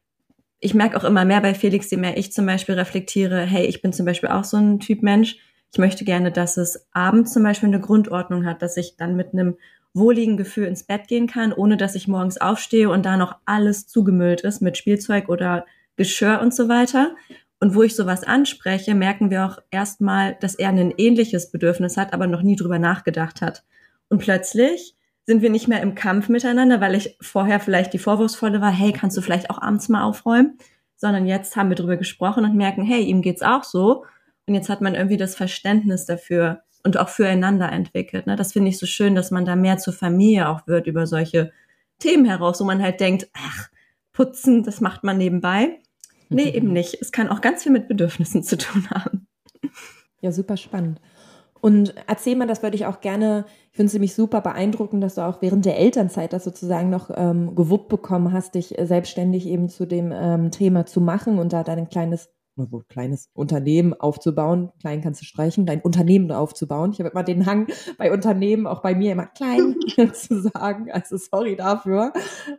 Speaker 2: ich merke auch immer mehr bei Felix, je mehr ich zum Beispiel reflektiere, hey, ich bin zum Beispiel auch so ein Typ Mensch. Ich möchte gerne, dass es abends zum Beispiel eine Grundordnung hat, dass ich dann mit einem wohligen Gefühl ins Bett gehen kann, ohne dass ich morgens aufstehe und da noch alles zugemüllt ist mit Spielzeug oder Geschirr und so weiter. Und wo ich sowas anspreche, merken wir auch erstmal, dass er ein ähnliches Bedürfnis hat, aber noch nie drüber nachgedacht hat. Und plötzlich sind wir nicht mehr im Kampf miteinander, weil ich vorher vielleicht die Vorwurfsvolle war, hey, kannst du vielleicht auch abends mal aufräumen? Sondern jetzt haben wir drüber gesprochen und merken, hey, ihm geht's auch so. Und jetzt hat man irgendwie das Verständnis dafür und auch füreinander entwickelt. Ne? Das finde ich so schön, dass man da mehr zur Familie auch wird über solche Themen heraus, wo man halt denkt, ach, putzen, das macht man nebenbei. Nee, eben nicht. Es kann auch ganz viel mit Bedürfnissen zu tun haben.
Speaker 3: Ja, super spannend. Und erzähl mal, das würde ich auch gerne, ich finde es nämlich super beeindruckend, dass du auch während der Elternzeit das sozusagen noch ähm, gewuppt bekommen hast, dich äh, selbstständig eben zu dem ähm, Thema zu machen und da dein kleines so kleines Unternehmen aufzubauen. Klein kannst du streichen, dein Unternehmen aufzubauen. Ich habe immer den Hang bei Unternehmen, auch bei mir immer klein zu sagen. Also sorry dafür.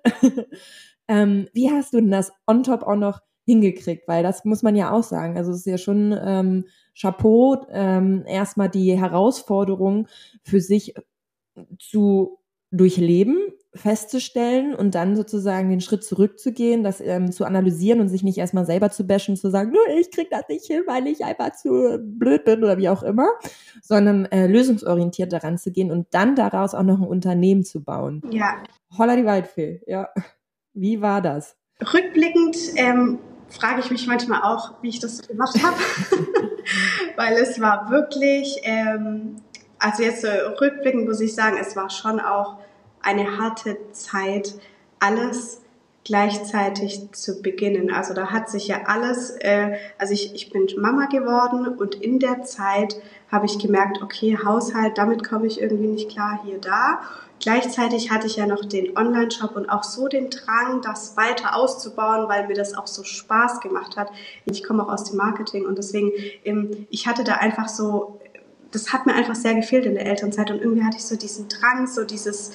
Speaker 3: ähm, wie hast du denn das on top auch noch hingekriegt? Weil das muss man ja auch sagen. Also es ist ja schon ähm, Chapeau, ähm, erstmal die Herausforderung für sich zu durchleben, festzustellen und dann sozusagen den Schritt zurückzugehen, das ähm, zu analysieren und sich nicht erstmal selber zu bashen, zu sagen, nur ich krieg das nicht hin, weil ich einfach zu blöd bin oder wie auch immer, sondern äh, lösungsorientiert daran zu gehen und dann daraus auch noch ein Unternehmen zu bauen.
Speaker 4: Ja.
Speaker 3: Holla die Waldfee, ja. Wie war das?
Speaker 4: Rückblickend ähm, frage ich mich manchmal auch, wie ich das so gemacht habe, weil es war wirklich, ähm, also jetzt äh, rückblickend muss ich sagen, es war schon auch eine harte Zeit, alles gleichzeitig zu beginnen. Also da hat sich ja alles, äh, also ich, ich bin Mama geworden und in der Zeit habe ich gemerkt, okay, Haushalt, damit komme ich irgendwie nicht klar, hier, da. Gleichzeitig hatte ich ja noch den Online-Shop und auch so den Drang, das weiter auszubauen, weil mir das auch so Spaß gemacht hat. Ich komme auch aus dem Marketing und deswegen, ähm, ich hatte da einfach so, das hat mir einfach sehr gefehlt in der Elternzeit und irgendwie hatte ich so diesen Drang, so dieses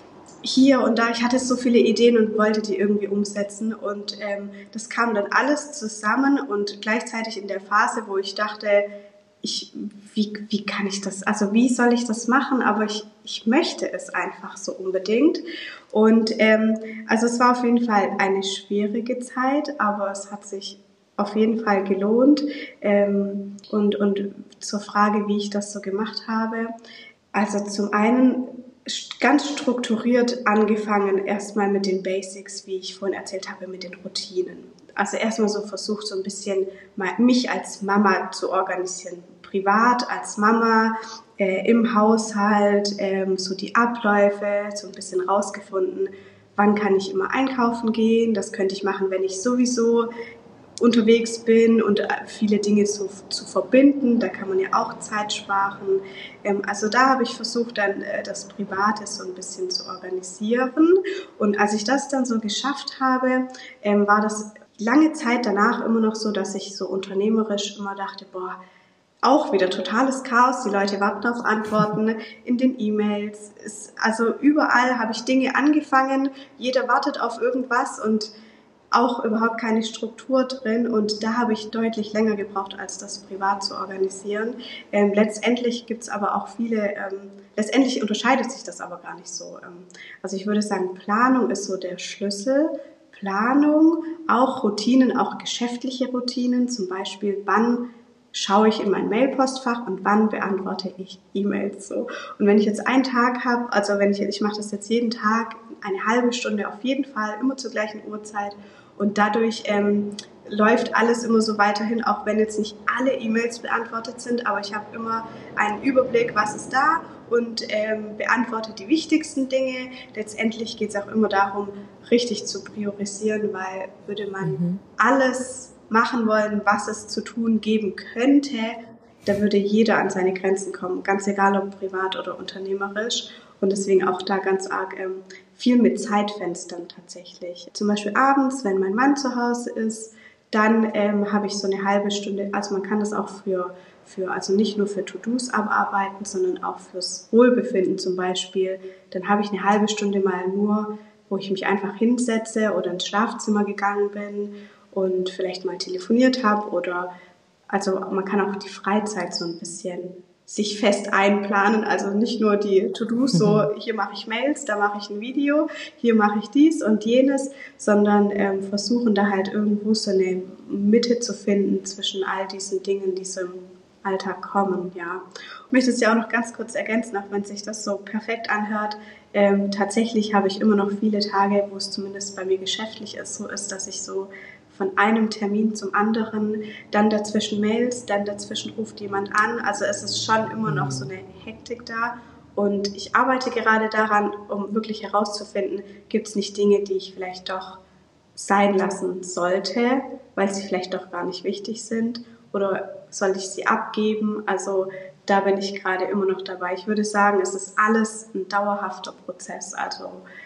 Speaker 4: hier und da, ich hatte so viele Ideen und wollte die irgendwie umsetzen und ähm, das kam dann alles zusammen und gleichzeitig in der Phase, wo ich dachte, ich, wie, wie kann ich das, also wie soll ich das machen, aber ich, ich möchte es einfach so unbedingt und ähm, also es war auf jeden Fall eine schwierige Zeit, aber es hat sich auf jeden Fall gelohnt ähm, und, und zur Frage, wie ich das so gemacht habe, also zum einen ganz strukturiert angefangen, erstmal mit den Basics, wie ich vorhin erzählt habe, mit den Routinen. Also erstmal so versucht, so ein bisschen mal mich als Mama zu organisieren. Privat, als Mama, äh, im Haushalt, ähm, so die Abläufe, so ein bisschen rausgefunden, wann kann ich immer einkaufen gehen. Das könnte ich machen, wenn ich sowieso unterwegs bin und viele Dinge zu, zu verbinden, da kann man ja auch Zeit sparen. Ähm, also da habe ich versucht, dann äh, das Private so ein bisschen zu organisieren und als ich das dann so geschafft habe, ähm, war das lange Zeit danach immer noch so, dass ich so unternehmerisch immer dachte, boah, auch wieder totales Chaos, die Leute warten auf Antworten in den E-Mails, ist, also überall habe ich Dinge angefangen, jeder wartet auf irgendwas und auch überhaupt keine Struktur drin und da habe ich deutlich länger gebraucht, als das privat zu organisieren. Ähm, letztendlich gibt es aber auch viele, ähm, letztendlich unterscheidet sich das aber gar nicht so. Ähm, also ich würde sagen, Planung ist so der Schlüssel. Planung, auch Routinen, auch geschäftliche Routinen, zum Beispiel, wann schaue ich in mein Mailpostfach und wann beantworte ich E-Mails so. Und wenn ich jetzt einen Tag habe, also wenn ich, ich mache das jetzt jeden Tag, eine halbe Stunde auf jeden Fall, immer zur gleichen Uhrzeit und dadurch ähm, läuft alles immer so weiterhin, auch wenn jetzt nicht alle E-Mails beantwortet sind, aber ich habe immer einen Überblick, was ist da und ähm, beantworte die wichtigsten Dinge. Letztendlich geht es auch immer darum, richtig zu priorisieren, weil würde man mhm. alles machen wollen, was es zu tun geben könnte, da würde jeder an seine Grenzen kommen, ganz egal ob privat oder unternehmerisch. Und deswegen auch da ganz arg ähm, viel mit Zeitfenstern tatsächlich. Zum Beispiel abends, wenn mein Mann zu Hause ist, dann ähm, habe ich so eine halbe Stunde, also man kann das auch für, für also nicht nur für To-Dos abarbeiten, sondern auch fürs Wohlbefinden zum Beispiel. Dann habe ich eine halbe Stunde mal nur, wo ich mich einfach hinsetze oder ins Schlafzimmer gegangen bin und vielleicht mal telefoniert habe oder also man kann auch die Freizeit so ein bisschen sich fest einplanen, also nicht nur die To-Dos, so hier mache ich Mails, da mache ich ein Video, hier mache ich dies und jenes, sondern ähm, versuchen da halt irgendwo so eine Mitte zu finden zwischen all diesen Dingen, die so im Alltag kommen, ja. Ich möchte es ja auch noch ganz kurz ergänzen, auch wenn sich das so perfekt anhört, ähm, tatsächlich habe ich immer noch viele Tage, wo es zumindest bei mir geschäftlich ist, so ist, dass ich so von einem Termin zum anderen, dann dazwischen Mails, dann dazwischen ruft jemand an. Also es ist schon immer noch so eine Hektik da und ich arbeite gerade daran, um wirklich herauszufinden, gibt es nicht Dinge, die ich vielleicht doch sein lassen sollte, weil sie vielleicht doch gar nicht wichtig sind oder soll ich sie abgeben? Also da bin ich gerade immer noch dabei. Ich würde sagen, es ist alles ein dauerhafter Prozess. Also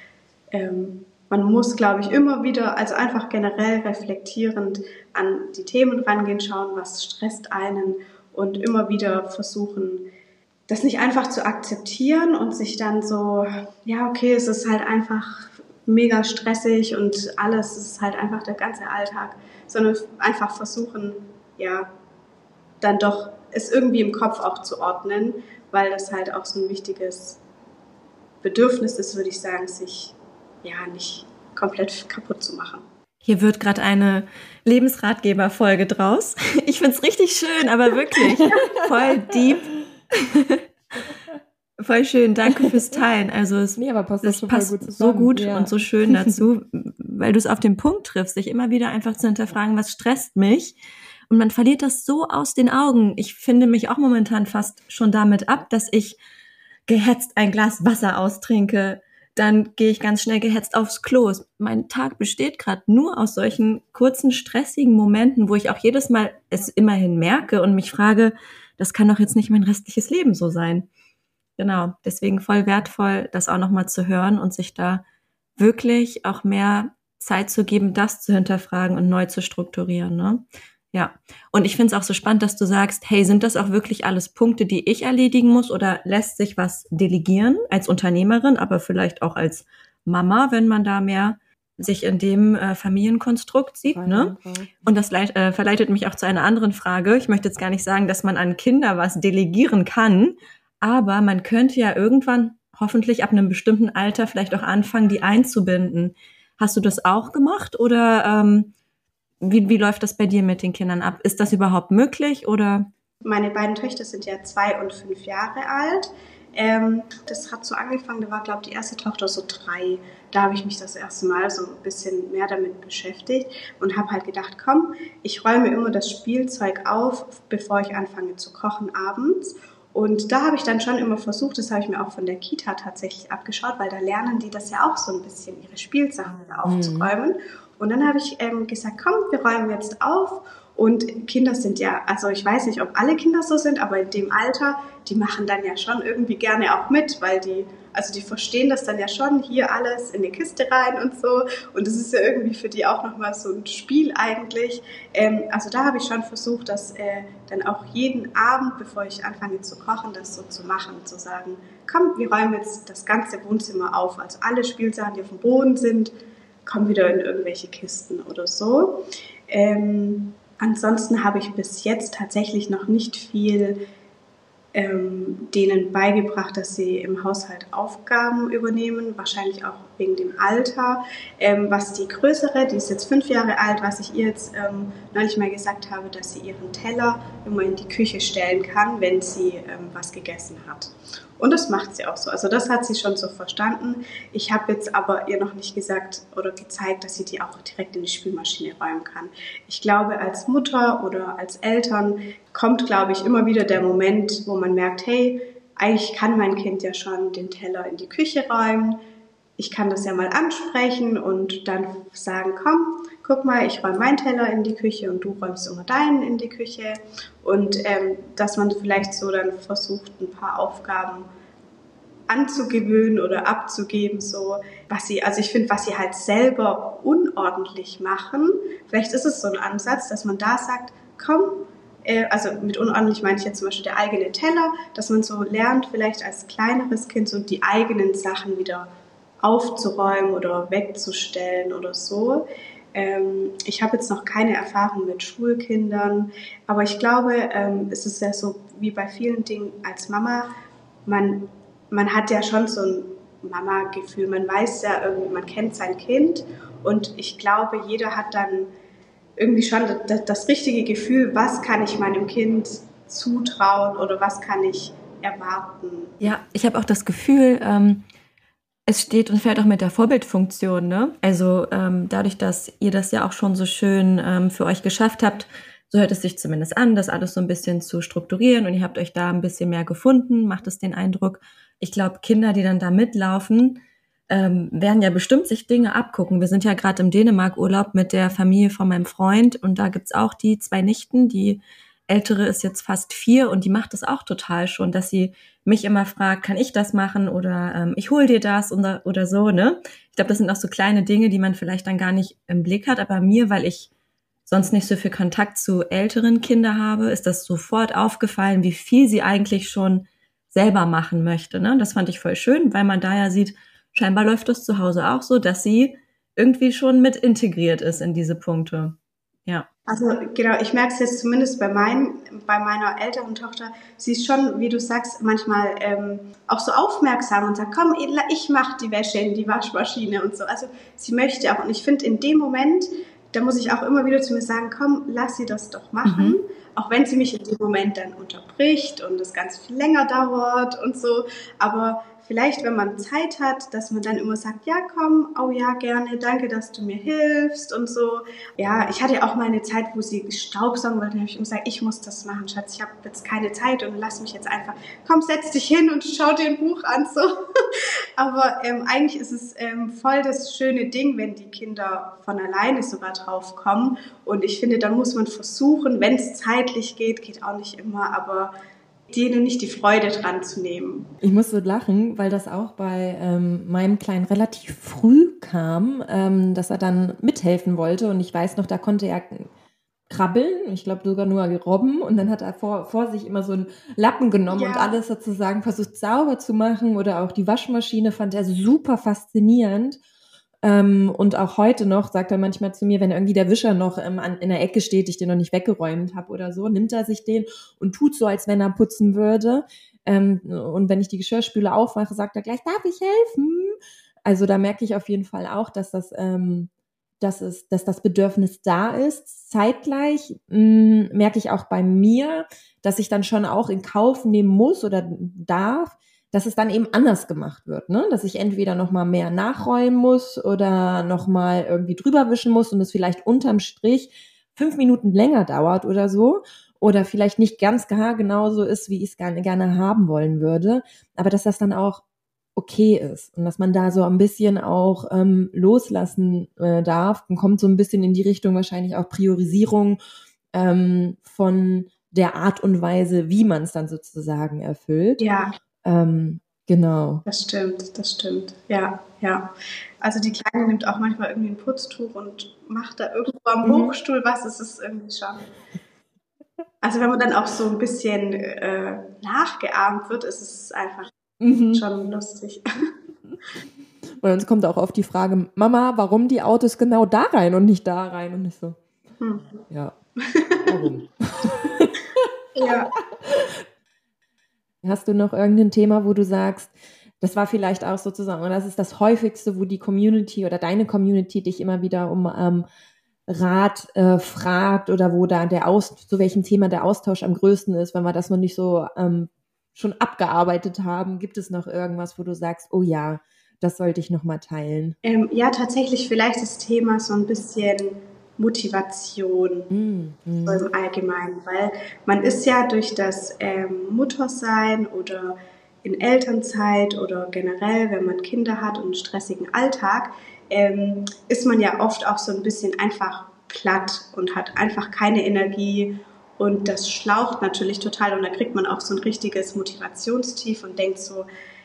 Speaker 4: ähm, man muss, glaube ich, immer wieder, also einfach generell reflektierend an die Themen rangehen, schauen, was stresst einen und immer wieder versuchen, das nicht einfach zu akzeptieren und sich dann so, ja, okay, es ist halt einfach mega stressig und alles, es ist halt einfach der ganze Alltag, sondern einfach versuchen, ja, dann doch es irgendwie im Kopf auch zu ordnen, weil das halt auch so ein wichtiges Bedürfnis ist, würde ich sagen, sich ja nicht komplett kaputt zu machen.
Speaker 2: Hier wird gerade eine Lebensratgeber-Folge draus. Ich find's richtig schön, aber wirklich voll deep. Voll schön, danke fürs Teilen. Also es
Speaker 3: Nee, aber passt
Speaker 2: das
Speaker 3: das total
Speaker 2: passt
Speaker 3: gut
Speaker 2: so
Speaker 3: zusammen.
Speaker 2: gut
Speaker 3: Ja.
Speaker 2: und so schön dazu, weil du es auf den Punkt triffst, sich immer wieder einfach zu hinterfragen, was stresst mich? Und man verliert das so aus den Augen. Ich finde mich auch momentan fast schon damit ab, dass ich gehetzt ein Glas Wasser austrinke, dann gehe ich ganz schnell gehetzt aufs Klo. Mein Tag besteht gerade nur aus solchen kurzen, stressigen Momenten, wo ich auch jedes Mal es immerhin merke und mich frage, das kann doch jetzt nicht mein restliches Leben so sein. Genau, deswegen voll wertvoll, das auch nochmal zu hören und sich da wirklich auch mehr Zeit zu geben, das zu hinterfragen und neu zu strukturieren, ne? Ja, und ich finde es auch so spannend, dass du sagst, hey, sind das auch wirklich alles Punkte, die ich erledigen muss oder lässt sich was delegieren als Unternehmerin, aber vielleicht auch als Mama, wenn man da mehr sich in dem äh, Familienkonstrukt sieht, ne? Und das leit- äh, verleitet mich auch zu einer anderen Frage. Ich möchte jetzt gar nicht sagen, dass man an Kinder was delegieren kann, aber man könnte ja irgendwann, hoffentlich ab einem bestimmten Alter, vielleicht auch anfangen, die einzubinden. Hast du das auch gemacht oder ähm, Wie, wie läuft das bei dir mit den Kindern ab? Ist das überhaupt möglich oder?
Speaker 4: Meine beiden Töchter sind ja zwei und fünf Jahre alt. Ähm, das hat so angefangen, da war, glaube ich, die erste Tochter so drei. Da habe ich mich das erste Mal so ein bisschen mehr damit beschäftigt und habe halt gedacht, komm, ich räume immer das Spielzeug auf, bevor ich anfange zu kochen abends. Und da habe ich dann schon immer versucht, das habe ich mir auch von der Kita tatsächlich abgeschaut, weil da lernen die das ja auch so ein bisschen, ihre Spielsachen wieder aufzuräumen. Mhm. Und dann habe ich ähm, gesagt, komm, wir räumen jetzt auf. Und Kinder sind ja, also ich weiß nicht, ob alle Kinder so sind, aber in dem Alter, die machen dann ja schon irgendwie gerne auch mit, weil die, also die verstehen das dann ja schon, hier alles in eine Kiste rein und so. Und das ist ja irgendwie für die auch nochmal so ein Spiel eigentlich. Ähm, also da habe ich schon versucht, das äh, dann auch jeden Abend, bevor ich anfange zu kochen, das so zu machen, zu sagen, komm, wir räumen jetzt das ganze Wohnzimmer auf. Also alle Spielsachen, die auf dem Boden sind, kommen wieder in irgendwelche Kisten oder so. Ähm, ansonsten habe ich bis jetzt tatsächlich noch nicht viel ähm, denen beigebracht, dass sie im Haushalt Aufgaben übernehmen, wahrscheinlich auch wegen dem Alter. Ähm, was die größere, die ist jetzt fünf Jahre alt, was ich ihr jetzt ähm, neulich mal gesagt habe, dass sie ihren Teller immer in die Küche stellen kann, wenn sie ähm, was gegessen hat. Und das macht sie auch so. Also das hat sie schon so verstanden. Ich habe jetzt aber ihr noch nicht gesagt oder gezeigt, dass sie die auch direkt in die Spülmaschine räumen kann. Ich glaube, als Mutter oder als Eltern kommt, glaube ich, immer wieder der Moment, wo man merkt, hey, eigentlich kann mein Kind ja schon den Teller in die Küche räumen. Ich kann das ja mal ansprechen und dann sagen, komm, guck mal, ich räume meinen Teller in die Küche und du räumst immer deinen in die Küche. Und ähm, dass man vielleicht so dann versucht, ein paar Aufgaben anzugewöhnen oder abzugeben, so was sie, also ich finde, was sie halt selber unordentlich machen, vielleicht ist es so ein Ansatz, dass man da sagt, komm, äh, also mit unordentlich meine ich jetzt zum Beispiel der eigene Teller, dass man so lernt, vielleicht als kleineres Kind so die eigenen Sachen wieder aufzuräumen oder wegzustellen oder so. Ähm, ich habe jetzt noch keine Erfahrung mit Schulkindern, aber ich glaube, ähm, es ist ja so wie bei vielen Dingen als Mama, man, man hat ja schon so ein Mama-Gefühl, man weiß ja irgendwie, man kennt sein Kind und ich glaube, jeder hat dann irgendwie schon das, das richtige Gefühl, was kann ich meinem Kind zutrauen oder was kann ich erwarten.
Speaker 2: Ja, ich habe auch das Gefühl, ähm, es steht und fällt auch mit der Vorbildfunktion, ne? Also ähm, dadurch, dass ihr das ja auch schon so schön ähm, für euch geschafft habt, so hört es sich zumindest an, das alles so ein bisschen zu strukturieren und ihr habt euch da ein bisschen mehr gefunden, macht es den Eindruck. Ich glaube, Kinder, die dann da mitlaufen, ähm, werden ja bestimmt sich Dinge abgucken. Wir sind ja gerade im Dänemark-Urlaub mit der Familie von meinem Freund und da gibt's auch die zwei Nichten, die Ältere ist jetzt fast vier und die macht das auch total schon, dass sie mich immer fragt, kann ich das machen oder ähm, ich hol dir das oder, oder so, ne? Ich glaube, das sind auch so kleine Dinge, die man vielleicht dann gar nicht im Blick hat, aber mir, weil ich sonst nicht so viel Kontakt zu älteren Kindern habe, ist das sofort aufgefallen, wie viel sie eigentlich schon selber machen möchte, ne? Das fand ich voll schön, weil man da ja sieht, scheinbar läuft das zu Hause auch so, dass sie irgendwie schon mit integriert ist in diese Punkte. Ja.
Speaker 4: Also genau, ich merke es jetzt zumindest bei, mein, bei meiner älteren Tochter. Sie ist schon, wie du sagst, manchmal ähm, auch so aufmerksam und sagt, komm, ich mache die Wäsche in die Waschmaschine und so. Also sie möchte auch. Und ich finde in dem Moment, da muss ich auch immer wieder zu mir sagen, komm, lass sie das doch machen. Mhm. Auch wenn sie mich in dem Moment dann unterbricht und das ganz viel länger dauert und so. Aber vielleicht, wenn man Zeit hat, dass man dann immer sagt, ja komm, oh ja, gerne, danke, dass du mir hilfst und so. Ja, ich hatte auch mal eine Zeit, wo sie Staubsaugen wollte, da habe ich immer gesagt, ich muss das machen, Schatz, ich habe jetzt keine Zeit und lass mich jetzt einfach, komm, setz dich hin und schau dir ein Buch an, so. Aber ähm, eigentlich ist es ähm, voll das schöne Ding, wenn die Kinder von alleine sogar drauf kommen. Und ich finde, dann muss man versuchen, wenn es zeitlich geht, geht auch nicht immer, aber denen nicht die Freude dran zu nehmen.
Speaker 3: Ich muss so lachen, weil das auch bei ähm, meinem Kleinen relativ früh kam, ähm, dass er dann mithelfen wollte. Und ich weiß noch, da konnte er krabbeln, ich glaube sogar nur robben. Und dann hat er vor, vor sich immer so einen Lappen genommen ja. und alles sozusagen versucht sauber zu machen. Oder auch die Waschmaschine fand er super faszinierend. Ähm, und auch heute noch sagt er manchmal zu mir, wenn irgendwie der Wischer noch ähm, an, in der Ecke steht, ich den noch nicht weggeräumt habe oder so, nimmt er sich den und tut so, als wenn er putzen würde. Ähm, und wenn ich die Geschirrspüle aufmache, sagt er gleich, darf ich helfen? Also da merke ich auf jeden Fall auch, dass das, ähm, dass es, dass das Bedürfnis da ist. Zeitgleich mh, merke ich auch bei mir, dass ich dann schon auch in Kauf nehmen muss oder darf, dass es dann eben anders gemacht wird, ne? Dass ich entweder nochmal mehr nachräumen muss oder nochmal irgendwie drüber wischen muss und es vielleicht unterm Strich fünf Minuten länger dauert oder so oder vielleicht nicht ganz genau so ist, wie ich es gerne, gerne haben wollen würde, aber dass das dann auch okay ist und dass man da so ein bisschen auch ähm, loslassen äh, darf und kommt so ein bisschen in die Richtung wahrscheinlich auch Priorisierung ähm, von der Art und Weise, wie man es dann sozusagen erfüllt.
Speaker 4: Ja.
Speaker 3: Ähm, genau.
Speaker 4: Das stimmt, das stimmt. Ja, ja. Also die Kleine nimmt auch manchmal irgendwie ein Putztuch und macht da irgendwo am mhm. Hochstuhl was, es ist irgendwie schon. Also wenn man dann auch so ein bisschen äh, nachgeahmt wird, ist es einfach mhm. schon lustig.
Speaker 3: Und uns kommt auch oft die Frage, Mama, warum die Autos genau da rein und nicht da rein? Und ich so, hm. ja, warum?
Speaker 4: Ja.
Speaker 3: Hast du noch irgendein Thema, wo du sagst, das war vielleicht auch sozusagen, und das ist das häufigste, wo die Community oder deine Community dich immer wieder um ähm, Rat äh, fragt oder wo da der Aus, zu welchem Thema der Austausch am größten ist, wenn wir das noch nicht so ähm, schon abgearbeitet haben, gibt es noch irgendwas, wo du sagst, oh ja, das sollte ich nochmal teilen?
Speaker 4: Ähm, ja, tatsächlich vielleicht das Thema so ein bisschen Motivation mm, mm. so im Allgemeinen, weil man ist ja durch das ähm, Muttersein oder in Elternzeit oder generell, wenn man Kinder hat und einen stressigen Alltag, ähm, ist man ja oft auch so ein bisschen einfach platt und hat einfach keine Energie und das schlaucht natürlich total und da kriegt man auch so ein richtiges Motivationstief und denkt so,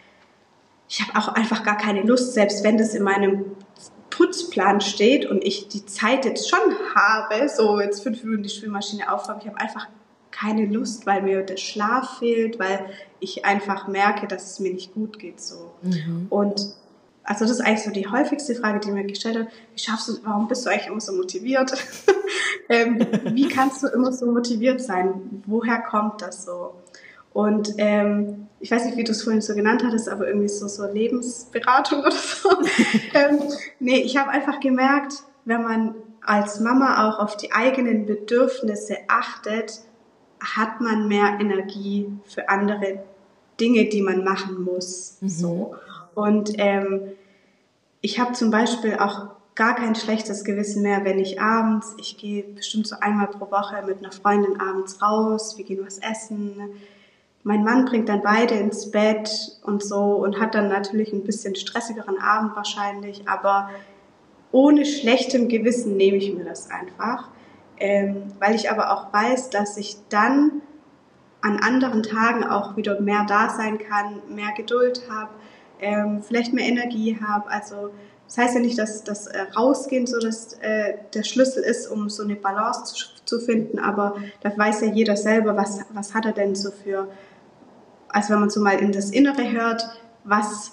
Speaker 4: ich habe auch einfach gar keine Lust, selbst wenn das in meinem Putzplan steht und ich die Zeit jetzt schon habe, so jetzt fünf Minuten die Spülmaschine aufräumen, ich habe einfach keine Lust, weil mir der Schlaf fehlt, weil ich einfach merke, dass es mir nicht gut geht so. Mhm. Und also das ist eigentlich so die häufigste Frage, die mir gestellt hat, wie schaffst du, warum bist du eigentlich immer so motiviert? ähm, wie kannst du immer so motiviert sein? Woher kommt das so? Und ähm, ich weiß nicht, wie du es vorhin so genannt hattest, aber irgendwie so, so Lebensberatung oder so. ähm, nee, ich habe einfach gemerkt, wenn man als Mama auch auf die eigenen Bedürfnisse achtet, hat man mehr Energie für andere Dinge, die man machen muss. Mhm. So. Und ähm, ich habe zum Beispiel auch gar kein schlechtes Gewissen mehr, wenn ich abends, ich gehe bestimmt so einmal pro Woche mit einer Freundin abends raus, wir gehen was essen. Mein Mann bringt dann beide ins Bett und so und hat dann natürlich ein bisschen stressigeren Abend wahrscheinlich, aber ohne schlechtem Gewissen nehme ich mir das einfach, ähm, weil ich aber auch weiß, dass ich dann an anderen Tagen auch wieder mehr da sein kann, mehr Geduld habe, ähm, vielleicht mehr Energie habe. Also das heißt ja nicht, dass das äh, Rausgehen so dass, äh, der Schlüssel ist, um so eine Balance zu, zu finden, aber da weiß ja jeder selber, was, was hat er denn so für, also wenn man so mal in das Innere hört, was,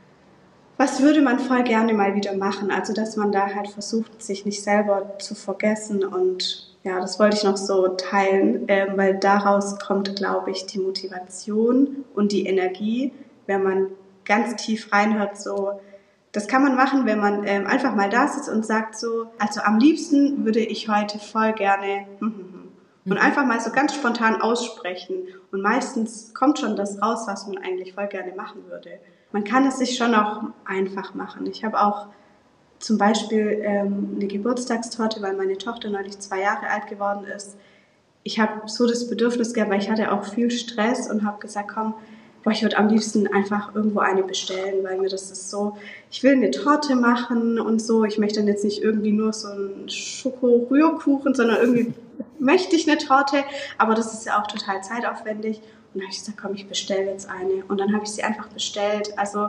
Speaker 4: was würde man voll gerne mal wieder machen? Also dass man da halt versucht, sich nicht selber zu vergessen und ja, das wollte ich noch so teilen, ähm, weil daraus kommt, glaube ich, die Motivation und die Energie, wenn man ganz tief reinhört, so, das kann man machen, wenn man ähm, einfach mal da sitzt und sagt so, also am liebsten würde ich heute voll gerne hm, hm, hm. und mhm. einfach mal so ganz spontan aussprechen. Und meistens kommt schon das raus, was man eigentlich voll gerne machen würde. Man kann es sich schon auch einfach machen. Ich habe auch zum Beispiel ähm, eine Geburtstagstorte, weil meine Tochter neulich zwei Jahre alt geworden ist. Ich habe so das Bedürfnis gehabt, weil ich hatte auch viel Stress und habe gesagt, komm, boah, ich würde am liebsten einfach irgendwo eine bestellen, weil mir das ist so, ich will eine Torte machen und so. Ich möchte dann jetzt nicht irgendwie nur so einen Schoko-Rührkuchen, sondern irgendwie möchte ich eine Torte, aber das ist ja auch total zeitaufwendig. Und dann habe ich gesagt, komm, ich bestelle jetzt eine. Und dann habe ich sie einfach bestellt. Also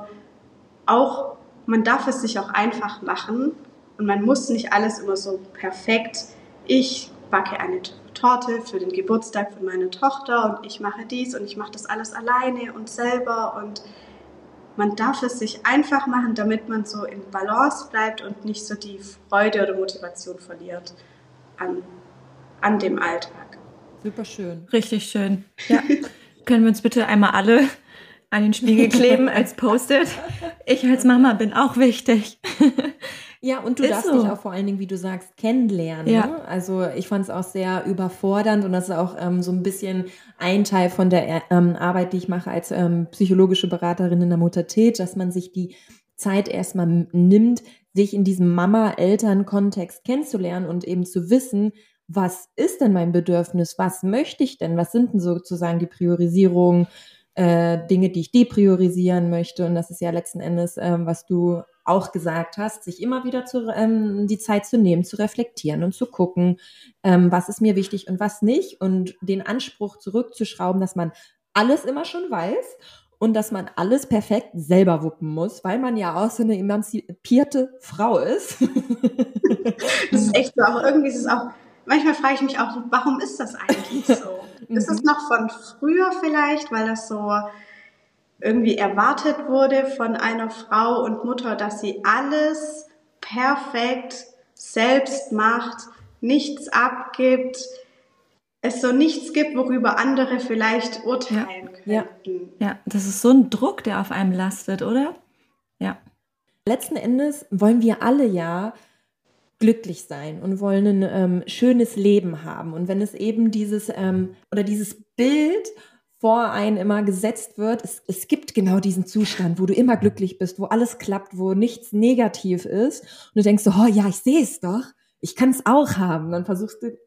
Speaker 4: auch, man darf es sich auch einfach machen und man muss nicht alles immer so perfekt. Ich backe eine Torte für den Geburtstag von meiner Tochter und ich mache dies und ich mache das alles alleine und selber und man darf es sich einfach machen, damit man so in Balance bleibt und nicht so die Freude oder Motivation verliert an, an dem Alltag.
Speaker 3: Super schön.
Speaker 2: Richtig schön. Ja. Können wir uns bitte einmal alle an den Spiegel kleben als Post-it? Ich als Mama bin auch wichtig.
Speaker 3: Ja, und du
Speaker 2: Ist
Speaker 3: darfst
Speaker 2: so.
Speaker 3: dich auch vor allen Dingen, wie du sagst, kennenlernen.
Speaker 2: Ja.
Speaker 3: Ne? Also ich fand es auch sehr überfordernd und das ist auch ähm, so ein bisschen ein Teil von der ähm, Arbeit, die ich mache als ähm, psychologische Beraterin in der Muttertät, dass man sich die Zeit erstmal nimmt, sich in diesem Mama-Eltern-Kontext kennenzulernen und eben zu wissen, was ist denn mein Bedürfnis, was möchte ich denn, was sind denn sozusagen die Priorisierungen, äh, Dinge, die ich depriorisieren möchte. Und das ist ja letzten Endes, ähm, was du auch gesagt hast, sich immer wieder zu, ähm, die Zeit zu nehmen, zu reflektieren und zu gucken, ähm, was ist mir wichtig und was nicht und den Anspruch zurückzuschrauben, dass man alles immer schon weiß und dass man alles perfekt selber wuppen muss, weil man ja auch so eine emanzipierte Frau ist.
Speaker 4: Das ist echt so, aber irgendwie ist es auch, manchmal frage ich mich auch, warum ist das eigentlich so? Ist es noch von früher vielleicht, weil das so irgendwie erwartet wurde von einer Frau und Mutter, dass sie alles perfekt selbst macht, nichts abgibt, es so nichts gibt, worüber andere vielleicht urteilen
Speaker 3: Ja.
Speaker 4: könnten.
Speaker 2: Ja, das ist so ein Druck, der auf einem lastet, oder? Ja.
Speaker 3: Letzten Endes wollen wir alle ja glücklich sein und wollen ein ähm, schönes Leben haben. Und wenn es eben dieses ähm, oder dieses Bild vor einen immer gesetzt wird, es, es gibt genau diesen Zustand, wo du immer glücklich bist, wo alles klappt, wo nichts negativ ist und du denkst so, oh ja, ich sehe es doch, ich kann es auch haben. Dann versuchst du,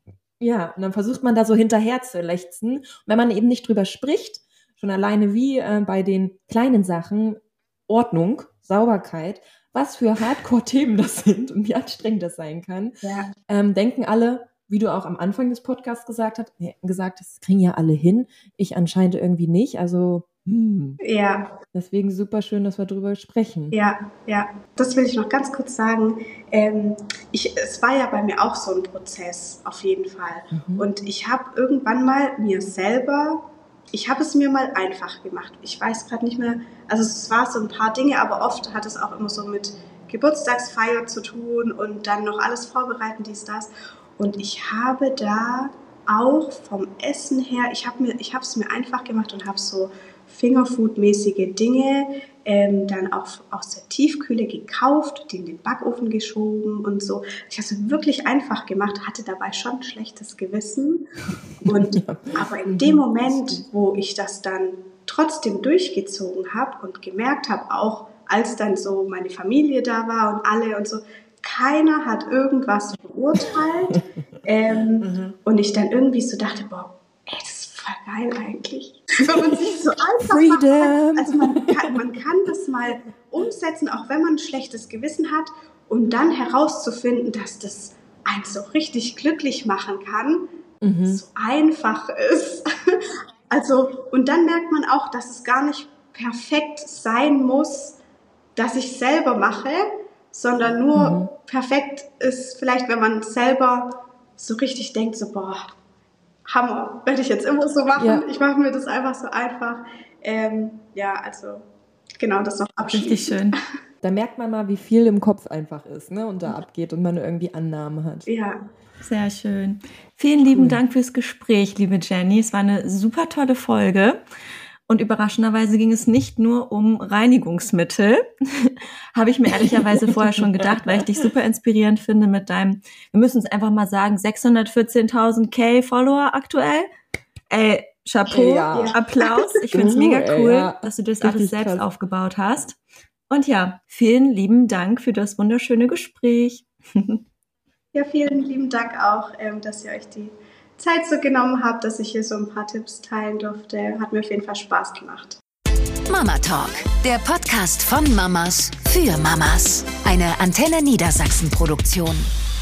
Speaker 3: ja, und dann versucht man da so hinterher zu lechzen. Und wenn man eben nicht drüber spricht, schon alleine wie äh, bei den kleinen Sachen, Ordnung, Sauberkeit, was für Hardcore-Themen das sind und wie anstrengend das sein kann,
Speaker 4: Ja.
Speaker 3: ähm, denken alle, wie du auch am Anfang des Podcasts gesagt hast, nee, gesagt hast, das kriegen ja alle hin. Ich anscheinend irgendwie nicht. Also, hm.
Speaker 4: Ja.
Speaker 3: Deswegen super schön, dass wir drüber sprechen.
Speaker 4: Ja, ja, das will ich noch ganz kurz sagen. Ähm, ich, es war ja bei mir auch so ein Prozess, auf jeden Fall.
Speaker 3: Mhm.
Speaker 4: Und ich habe irgendwann mal mir selber, ich habe es mir mal einfach gemacht. Ich weiß gerade nicht mehr, also es war so ein paar Dinge, aber oft hat es auch immer so mit Geburtstagsfeier zu tun und dann noch alles vorbereiten, dies, das. Und ich habe da auch vom Essen her, ich habe mir, ich habe es mir einfach gemacht und habe so Fingerfood-mäßige Dinge ähm, dann auch aus der Tiefkühle gekauft, die in den Backofen geschoben und so. Ich habe es wirklich einfach gemacht, hatte dabei schon ein schlechtes Gewissen. Und, aber in dem Moment, wo ich das dann trotzdem durchgezogen habe und gemerkt habe, auch als dann so meine Familie da war und alle und so, keiner hat irgendwas verurteilt. ähm, mhm. Und ich dann irgendwie so dachte, boah, ey, das ist voll geil eigentlich. Wenn man sich so einfach
Speaker 3: Freedom.
Speaker 4: Macht, also man kann, man kann das mal umsetzen, auch wenn man ein schlechtes Gewissen hat und dann herauszufinden, dass das einen so richtig glücklich machen kann, mhm. so einfach ist. Also, und dann merkt man auch, dass es gar nicht perfekt sein muss, dass ich selber mache, sondern nur mhm. perfekt ist vielleicht, wenn man selber so richtig denkt, so boah, Hammer, werde ich jetzt immer so machen. Ja. Ich mache mir das einfach so einfach. Ähm, ja, also genau, das noch abschließend.
Speaker 2: Richtig schön.
Speaker 3: da merkt man mal, wie viel im Kopf einfach ist, ne, und da abgeht und man irgendwie Annahmen hat.
Speaker 4: Ja.
Speaker 2: Sehr schön. Vielen lieben Dank fürs Gespräch, liebe Jenny. Es war eine super tolle Folge. Und überraschenderweise ging es nicht nur um Reinigungsmittel. Habe ich mir ehrlicherweise vorher schon gedacht, weil ich dich super inspirierend finde mit deinem, wir müssen es einfach mal sagen, sechshundertvierzehntausend K Follower aktuell. Ey, Chapeau,
Speaker 3: Ja.
Speaker 2: Applaus. Ich finde es
Speaker 3: Uh,
Speaker 2: mega
Speaker 3: ey,
Speaker 2: cool,
Speaker 3: ja.
Speaker 2: dass du das
Speaker 3: Richtig
Speaker 2: alles selbst
Speaker 3: krass.
Speaker 2: aufgebaut hast. Und ja, vielen lieben Dank für das wunderschöne Gespräch.
Speaker 4: Ja, vielen lieben Dank auch, ähm, dass ihr euch die Zeit so genommen habt, dass ich hier so ein paar Tipps teilen durfte. Hat mir auf jeden Fall Spaß gemacht.
Speaker 1: Mama Talk, der Podcast von Mamas für Mamas. Eine Antenne Niedersachsen Produktion.